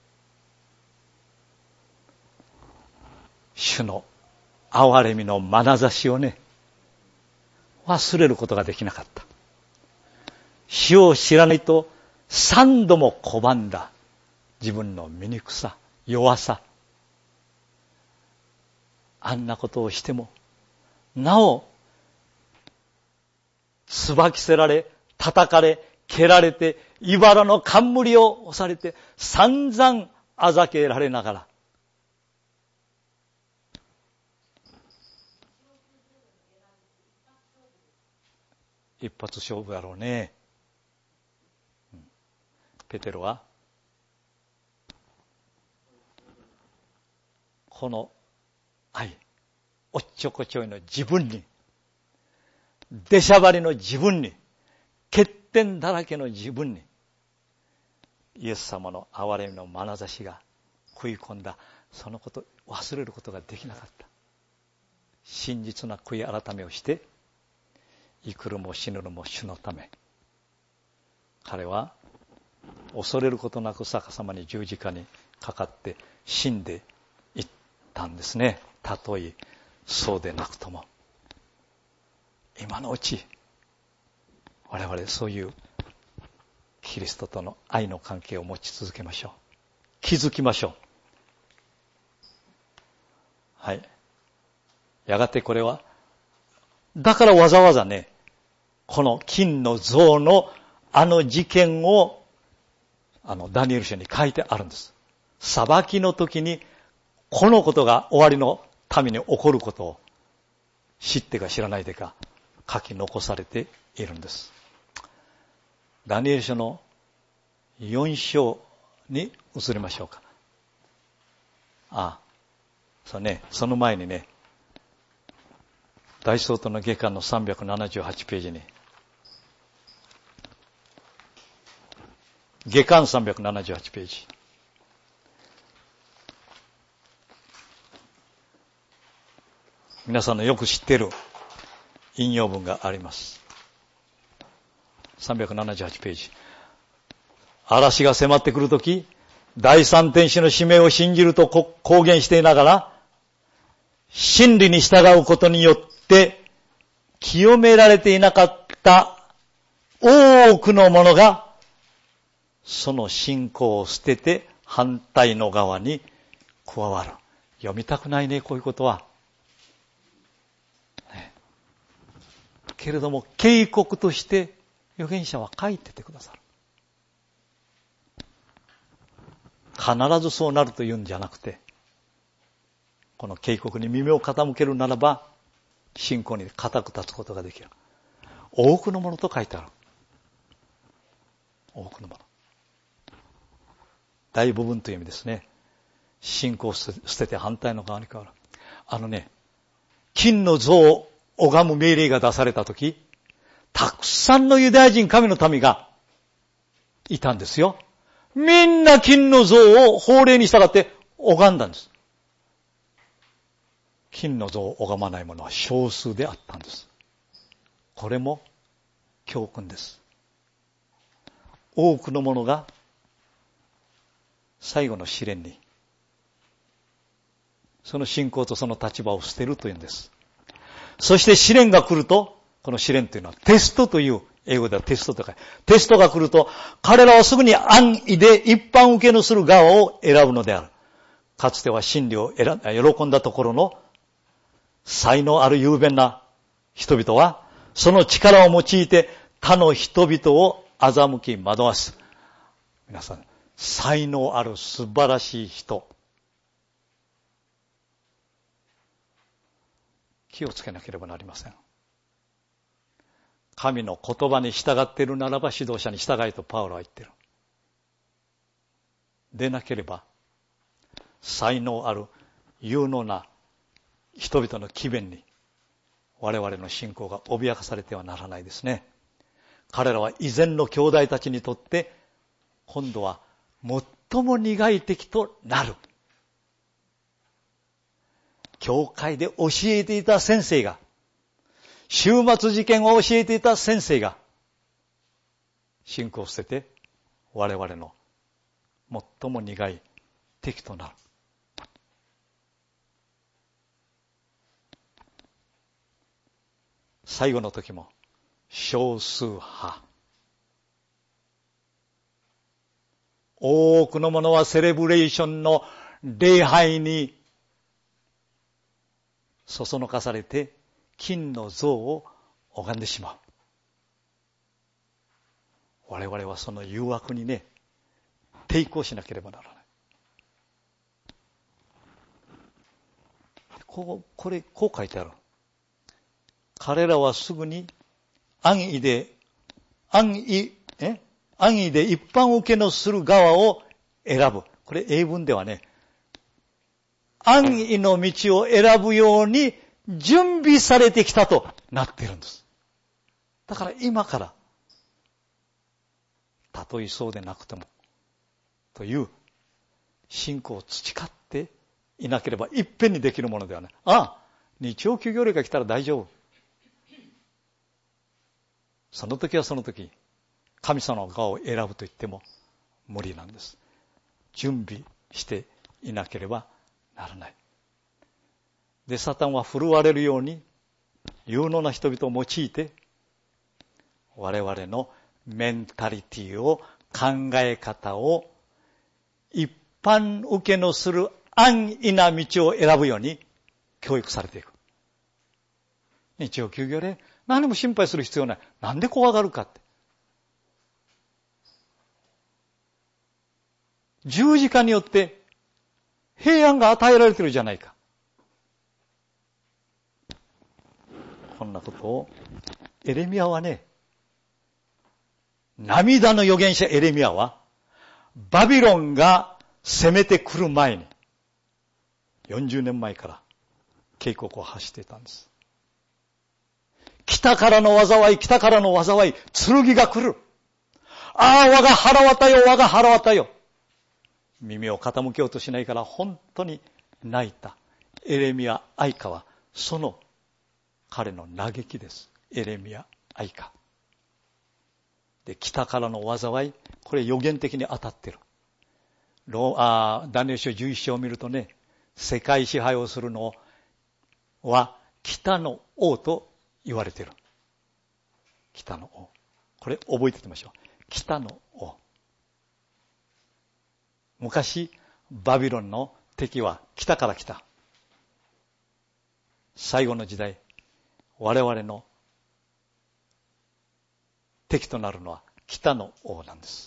主の憐れみの眼差しをね、忘れることができなかった。主を知らないと三度も拒んだ自分の醜さ、弱さ。あんなことをしても、なお、唾着せられ、叩かれ、蹴られて、茨の冠を押されて、散々あざけられながら、一発勝負やろうね。ペテロはこの愛、おっちょこちょいの自分に、出しゃばりの自分に、欠点だらけの自分に、イエス様の憐れみの眼差しが食い込んだ、そのこと忘れることができなかった。真実な悔い改めをして、生くるも死ぬるも主のため、彼は恐れることなく逆さまに十字架にかかって死んでいったんですね。たとえそうでなくとも、今のうち我々そういうキリストとの愛の関係を持ち続けましょう。気づきましょう。はい。やがてこれは、だからわざわざね、この金の像のあの事件を、あの、ダニエル書に書いてあるんです。裁きの時に、このことが終わりのために起こることを知ってか知らないでか書き残されているんです。ダニエル書のよん章に移りましょうか。ああ、 そうね、その前にね、大総統の下巻のさんびゃくななじゅうはちページに、下巻さんびゃくななじゅうはちページ。皆さんのよく知っている引用文があります。さんびゃくななじゅうはちページ。嵐が迫ってくるとき、第三天使の使命を信じると公言していながら、真理に従うことによって清められていなかった多くの者が、その信仰を捨てて反対の側に加わる。読みたくないね、こういうことは。ね、けれども、警告として預言者は書いててくださる。必ずそうなるというんじゃなくて、この警告に耳を傾けるならば、信仰に固く立つことができる。多くのものと書いてある。多くのもの。大部分という意味ですね。信仰を捨てて反対の側に変わる。あのね、金の像を拝む命令が出されたとき、たくさんのユダヤ人神の民がいたんですよ。みんな金の像を法令に従って拝んだんです。金の像を拝まない者は少数であったんです。これも教訓です。多くの者が最後の試練に、その信仰とその立場を捨てるというんです。そして試練が来ると、この試練というのはテストという、英語ではテストとか、テストが来ると、彼らはすぐに安易で一般受けのする側を選ぶのである。かつては真理を選喜んだところの才能ある雄弁な人々は、その力を用いて他の人々を欺き惑わす。皆さん、才能ある素晴らしい人。気をつけなければなりません。神の言葉に従っているならば指導者に従いとパウロは言っている。でなければ、才能ある有能な人々の機弁に我々の信仰が脅かされてはならないですね。彼らは以前の兄弟たちにとって今度は最も苦い敵となる。教会で教えていた先生が、終末事件を教えていた先生が信仰を捨てて我々の最も苦い敵となる。最後の時も少数派。多くの者はセレブレーションの礼拝にそそのかされて金の像を拝んでしまう。我々はその誘惑にね、抵抗しなければならない。こう、これ、こう書いてある。彼らはすぐに安易で、安易、え安易で一般受けのする側を選ぶ。これ英文ではね、安易の道を選ぶように準備されてきたとなっているんです。だから今から、たとえそうでなくても、という信仰を培っていなければいっぺんにできるものではない。ああ、日曜休業令が来たら大丈夫。その時はその時、神様の側を選ぶと言っても無理なんです。準備していなければならない。で、サタンは振るわれるように有能な人々を用いて我々のメンタリティを、考え方を一般受けのする安易な道を選ぶように教育されていく。日曜休業令、何も心配する必要ない。なんで怖がるかって。十字架によって平安が与えられているじゃないか。こんなことをエレミヤはね、涙の預言者エレミヤはバビロンが攻めてくる前によんじゅうねんまえから警告を発していたんです。北からの災い、北からの災い、剣が来る。ああ、我が腹渡よ、我が腹渡よ。耳を傾けようとしないから本当に泣いた。エレミヤ愛歌はその彼の嘆きです。エレミヤ愛歌。で、北からの災い、これ予言的に当たってる。ロあダニエル書じゅういち章を見るとね、世界支配をするのは北の王と言われている。北の王。これ覚えておきましょう。北の王。昔、バビロンの敵は北から来た。最後の時代、我々の敵となるのは北の王なんです。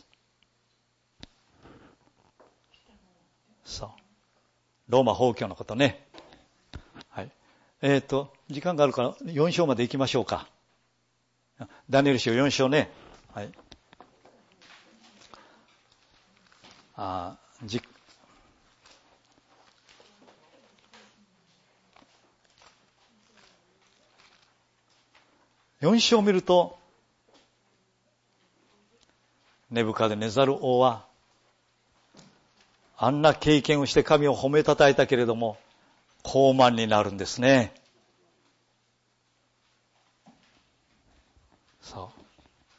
そう。ローマ法教のことね。はい。えっと、時間があるからよん章まで行きましょうか。ダニエル書よん章ね。はい。あじよん章を見ると、ネブカデネザル王は、あんな経験をして神を褒めたたえたけれども、高慢になるんですね。そう。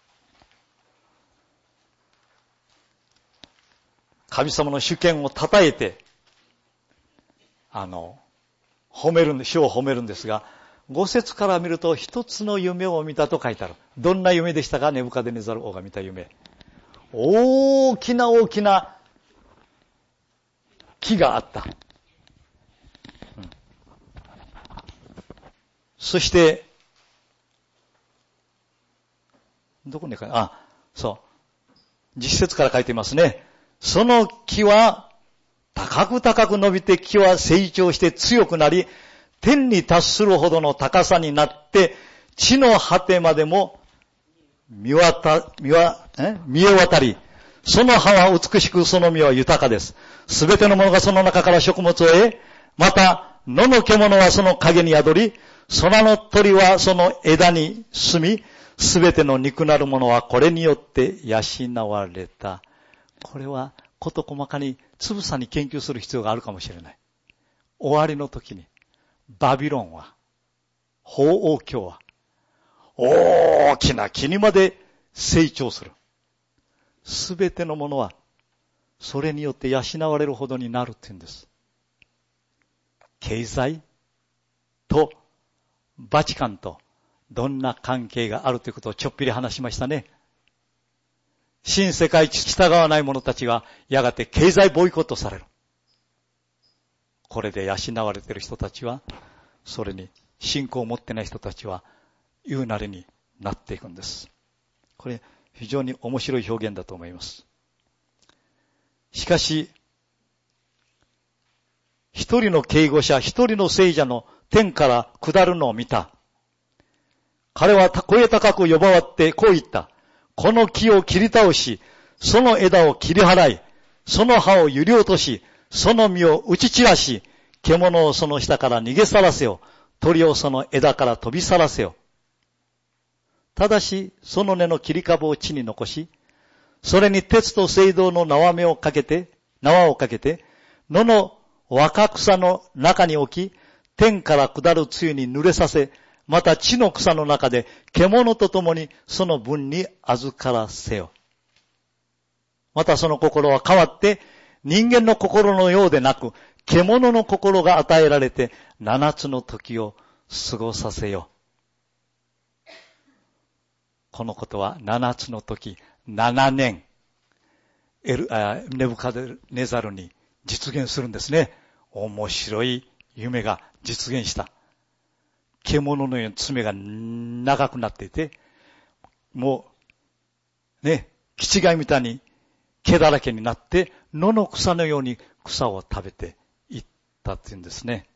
神様の主権を称えて、あの、褒めるんで、主を褒めるんですが、ご節から見ると一つの夢を見たと書いてある。どんな夢でしたか？ネブカデネザル王が見た夢。大きな大きな木があった。うん、そして、どこに書いてある？あ、そう。実節から書いていますね。その木は高く高く伸びて木は成長して強くなり、天に達するほどの高さになって、地の果てまでも見渡、見わ、え見え渡り、その葉は美しく、その実は豊かです。すべてのものがその中から食物を得、また、野の獣はその影に宿り、空の鳥はその枝に住み、すべての肉なるものはこれによって養われた。これは、こと細かに、つぶさに研究する必要があるかもしれない。終わりの時に、バビロンは、法王教は、大きな木にまで成長する。すべてのものは、それによって養われるほどになるって言うんです。経済とバチカンとどんな関係があるということをちょっぴり話しましたね。新世界一従わない者たちがやがて経済ボイコットされる。これで養われている人たちは、それに信仰を持ってない人たちは言うなりになっていくんです。これ非常に面白い表現だと思います。しかし、一人の警護者、一人の聖者の天から下るのを見た。彼は声高く呼ばわってこう言った。この木を切り倒し、その枝を切り払い、その葉を揺り落とし、その実を打ち散らし、獣をその下から逃げ去らせよ。鳥をその枝から飛び去らせよ。ただし、その根の切り株を地に残し、それに鉄と青銅の縄目をかけて、縄をかけて、野の若草の中に置き、天から下る露に濡れさせ、また地の草の中で獣と共にその分に預からせよ。またその心は変わって人間の心のようでなく、獣の心が与えられて七つの時を過ごさせよ。このことは七つの時、七年、エルあネブカデネザルに実現するんですね。面白い夢が実現した。獣のように爪が長くなっていて、もう、ね、キチガイみたいに毛だらけになって、野の草のように草を食べていったっていうんですね。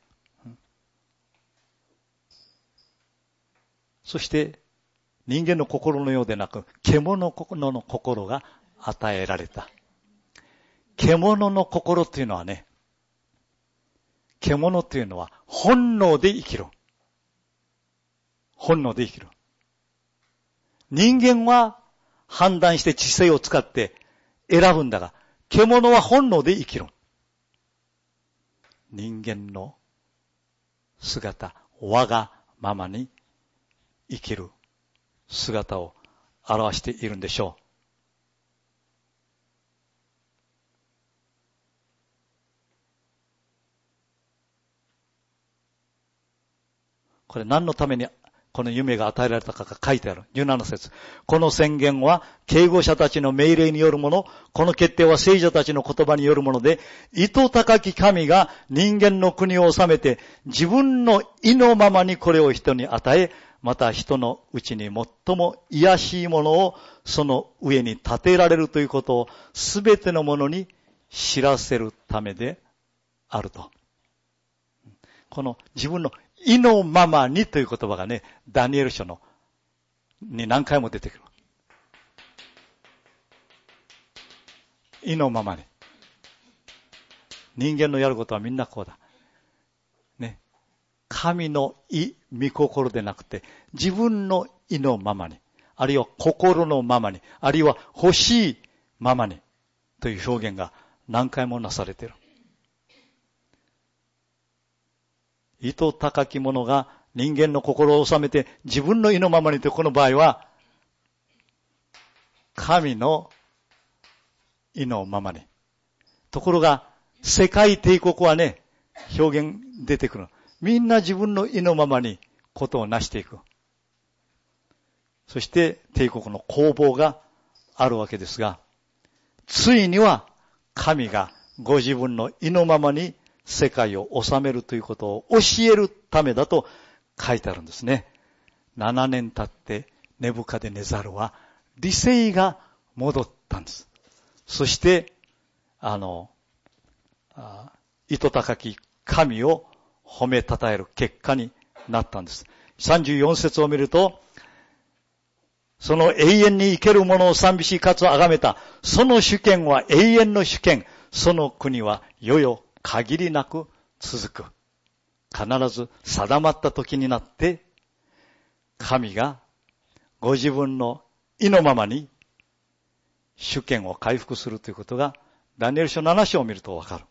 そして、人間の心のようでなく、獣の心が与えられた。獣の心っていうのはね、 獣というのは本能で生きる。本能で生きる。人間は判断して知性を使って選ぶんだが、獣は本能で生きる。人間の姿、我がままに生きる姿を表しているんでしょう。これ何のためにこの夢が与えられたかが書いてある。じゅうなな節。この宣言は警護者たちの命令によるもの、この決定は聖者たちの言葉によるもので、意図高き神が人間の国を治めて、自分の意のままにこれを人に与え、また人のうちに最も卑しいものをその上に立てられるということをすべてのものに知らせるためであると。この自分の意のままにという言葉がね、ダニエル書のに何回も出てくる。意のままに。人間のやることはみんなこうだ。ね。神の意、御心でなくて、自分の意のままに、あるいは心のままに、あるいは欲しいままにという表現が何回もなされている。意図高き者が人間の心を収めて自分の意のままにというこの場合は、神の意のままに。ところが、世界帝国はね、表現出てくる。みんな自分の意のままにことを成していく。そして帝国の攻防があるわけですが、ついには神がご自分の意のままに世界を治めるということを教えるためだと書いてあるんですね。七年経ってネブカデネザルは理性が戻ったんです。そして、あの、あ意図高き神を褒めたたえる結果になったんです。さんじゅうよん節を見ると、その永遠に生ける者を賛美しかつ崇めた、その主権は永遠の主権、その国は世々限りなく続く。必ず定まった時になって、神がご自分の意のままに主権を回復するということが、ダニエル書なな章を見るとわかる。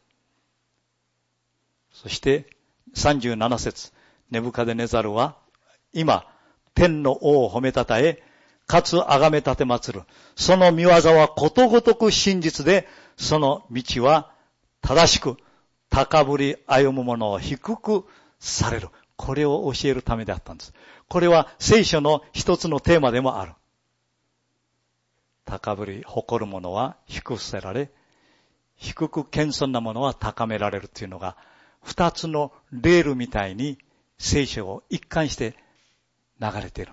そして、さんじゅうなな節、ネブカデネザルは、今、天の王を褒めたたえ、かつ崇め立て祭る。その見業はことごとく真実で、その道は正しく、高ぶり歩む者を低くされる。これを教えるためであったんです。これは聖書の一つのテーマでもある。高ぶり、誇る者は低くさられ、低く謙遜な者は高められるというのが、二つのレールみたいに聖書を一貫して流れている。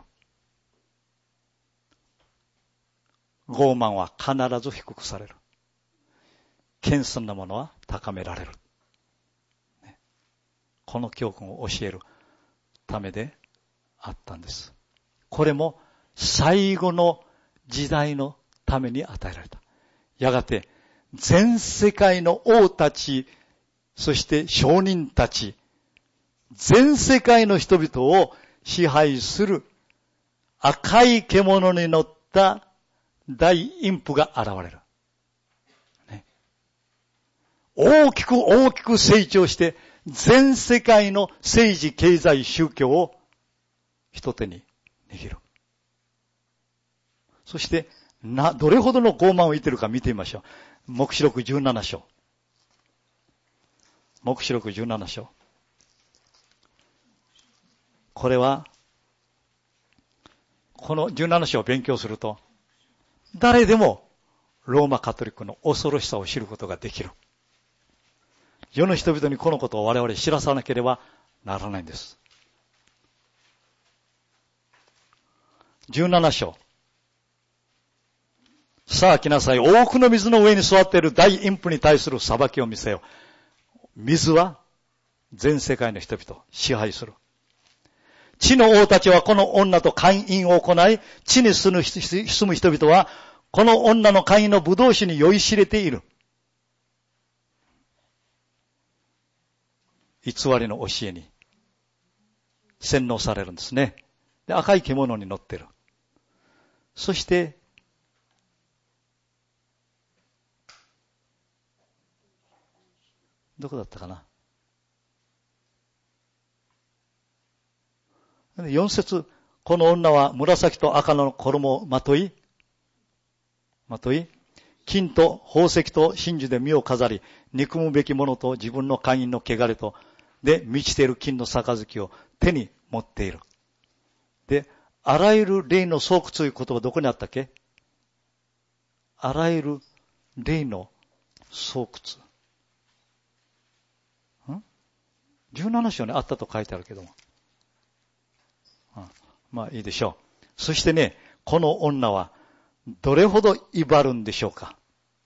傲慢は必ず低くされる。謙遜な者は高められる。この教訓を教えるためであったんです。これも最後の時代のために与えられた。やがて全世界の王たち、そして商人たち、全世界の人々を支配する赤い獣に乗った大陰譜が現れる。ね、大きく大きく成長して全世界の政治、経済、宗教を一手に握る。そして、な、どれほどの傲慢を言っているか見てみましょう。黙示録じゅうなな章。黙示録じゅうなな章。これは、このじゅうなな章を勉強すると、誰でもローマカトリックの恐ろしさを知ることができる。世の人々にこのことを我々知らさなければならないんです。じゅうなな章。さあ来なさい。多くの水の上に座っている大陰譜に対する裁きを見せよう。水は全世界の人々を支配する。地の王たちはこの女と姦淫を行い、地に住む人々はこの女の姦淫の葡萄酒に酔いしれている。 偽りの教えに洗脳されるんですね。で、赤い獣に乗ってる。そして、どこだったかな。よん節、この女は紫と赤の衣をまとい、まとい、金と宝石と真珠で身を飾り、憎むべきものと自分の会員の汚れと、で、満ちている金の杯を手に持っている。で、あらゆる霊の巣窟という言葉どこにあったっけ？あらゆる霊の巣窟。ん ?じゅうなな 章にあったと書いてあるけども。まあいいでしょう。そしてね、この女はどれほど威張るんでしょうか。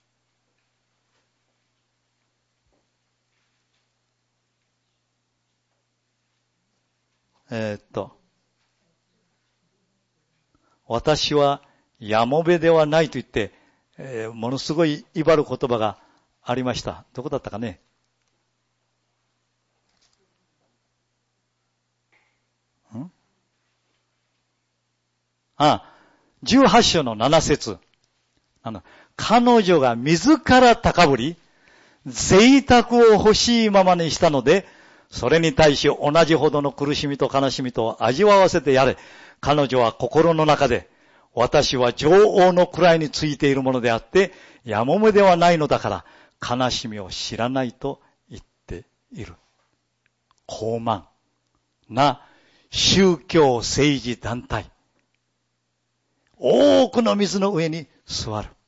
えー、っと、私はやもべではないと言って、えー、ものすごい威張る言葉がありました。どこだったかね。んあ、じゅうはち章のなな節。あの、彼女が自ら高ぶり、贅沢を欲しいままにしたので、それに対し同じほどの苦しみと悲しみと味わわせてやれ。彼女は心の中で、私は女王の位についているものであって、やもめではないのだから、悲しみを知らないと言っている。高慢な宗教政治団体。多くの水の上に座る。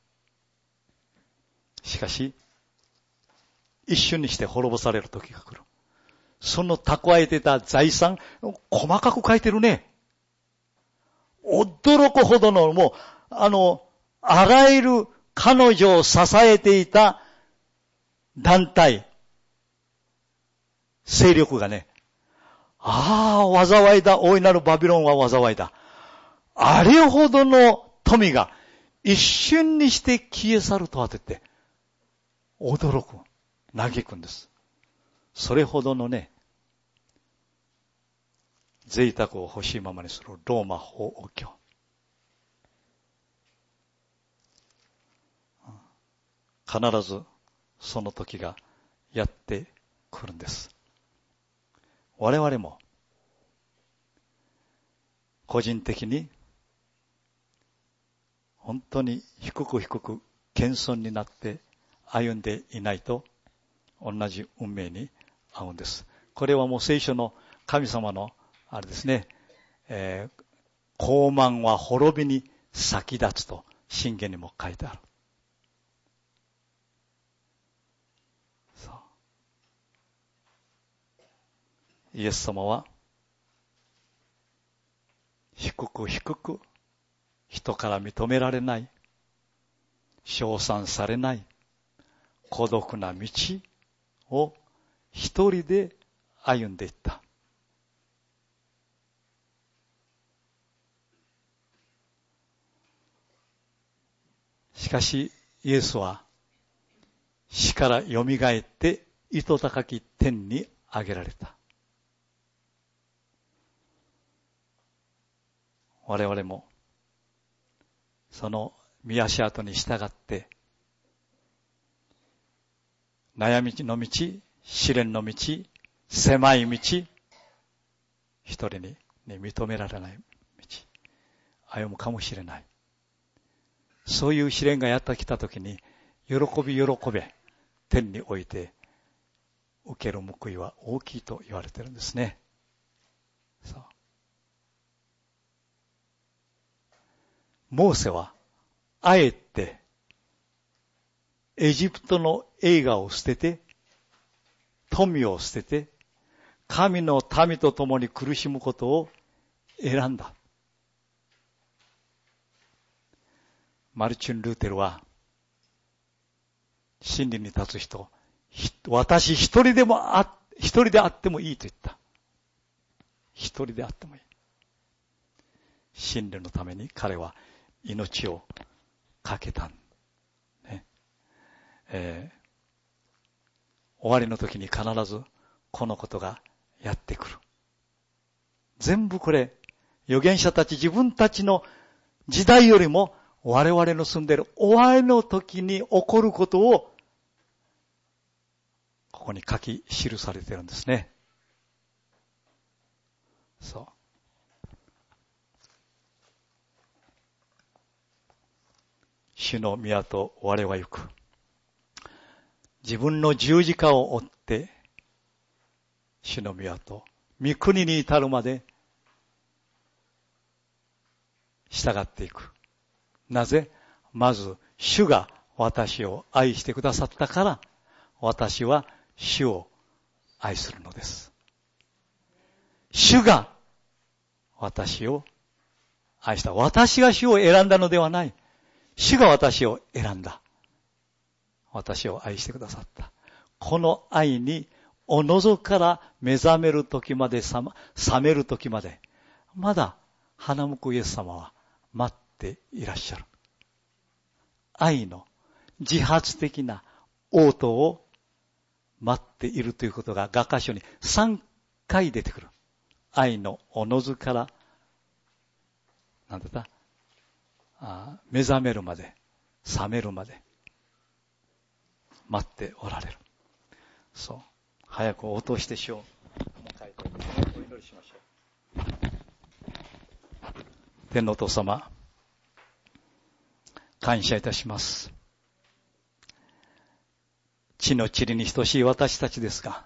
しかし、一瞬にして滅ぼされる時が来る。その蓄えてた財産、細かく書いてるね。驚くほどの、もう、あの、あらゆる彼女を支えていた団体、勢力がね、ああ、災いだ、大いなるバビロンは災いだ。あれほどの富が一瞬にして消え去るとはって言って、驚く、嘆くんです。それほどのね、贅沢を欲しいままにするローマ法王教。必ずその時がやってくるんです。我々も個人的に本当に低く低く謙遜になって歩んでいないと同じ運命に遭うんです。これはもう聖書の神様のあれですね、えー、高慢は滅びに先立つと箴言にも書いてある。そう。イエス様は低く低く人から認められない、称賛されない孤独な道を一人で歩んでいった。しかしイエスは死からよみがえって糸高き天に上げられた。我々もその御足跡に従って悩みの道、試練の道、狭い道、一人に、ね、認められない道、歩むかもしれない。そういう試練がやってきたときに、喜び喜べ、天において受ける報いは大きいと言われてるんですね。そう。モーセは、あえて、エジプトの栄華を捨てて、富を捨てて、神の民と共に苦しむことを選んだ。マルチン・ルーテルは、真理に立つ人、私一人でもあ、一人であってもいいと言った。一人であってもいい。真理のために彼は命を懸けた。ねえー、終わりの時に必ずこのことがやってくる。全部これ、預言者たち自分たちの時代よりも我々の住んでいる終わりの時に起こることをここに書き記されているんですね。そう。主の宮と我は行く。自分の十字架を追って主の宮と御国に至るまで従っていく。なぜ？まず主が私を愛してくださったから私は主を愛するのです。主が私を愛した。私が主を選んだのではない。主が私を選んだ。私を愛してくださった。この愛におのぞから目覚める時まで、覚める時まで、まだ花向くイエス様は待っていらっしゃる。愛の自発的な応答を待っているということが学科書にさんかい出てくる。愛のおのずから、なんだったあ目覚めるまで、覚めるまで、待っておられる。そう。早く応答してしよう。お祈りしましょう。天のお父様、感謝いたします。地の塵に等しい私たちですが、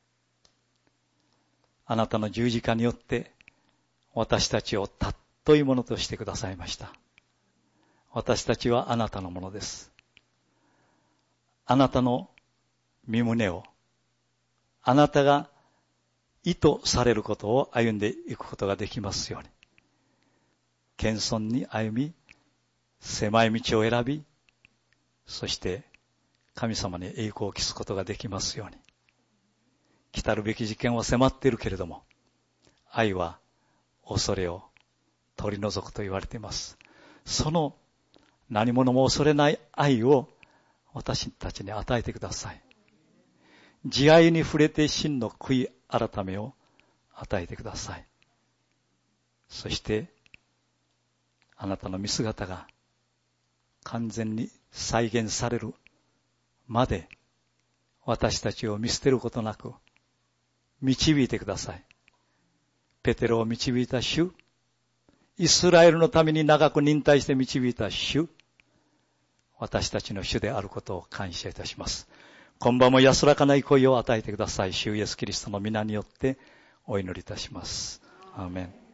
あなたの十字架によって私たちをたっといものとしてくださいました。私たちはあなたのものです。あなたの御胸を、あなたが意図されることを歩んでいくことができますように。謙遜に歩み、狭い道を選び、そして神様に栄光を期すことができますように。来たるべき事件は迫っているけれども、愛は恐れを取り除くと言われています。その何者も恐れない愛を私たちに与えてください。慈愛に触れて真の悔い改めを与えてください。そしてあなたの御姿が完全に再現されるまで私たちを見捨てることなく導いてください。ペテロを導いた主、イスラエルのために長く忍耐して導いた主、私たちの主であることを感謝いたします。今晩も安らかな憩いを与えてください。主イエスキリストの皆によってお祈りいたします。アーメン。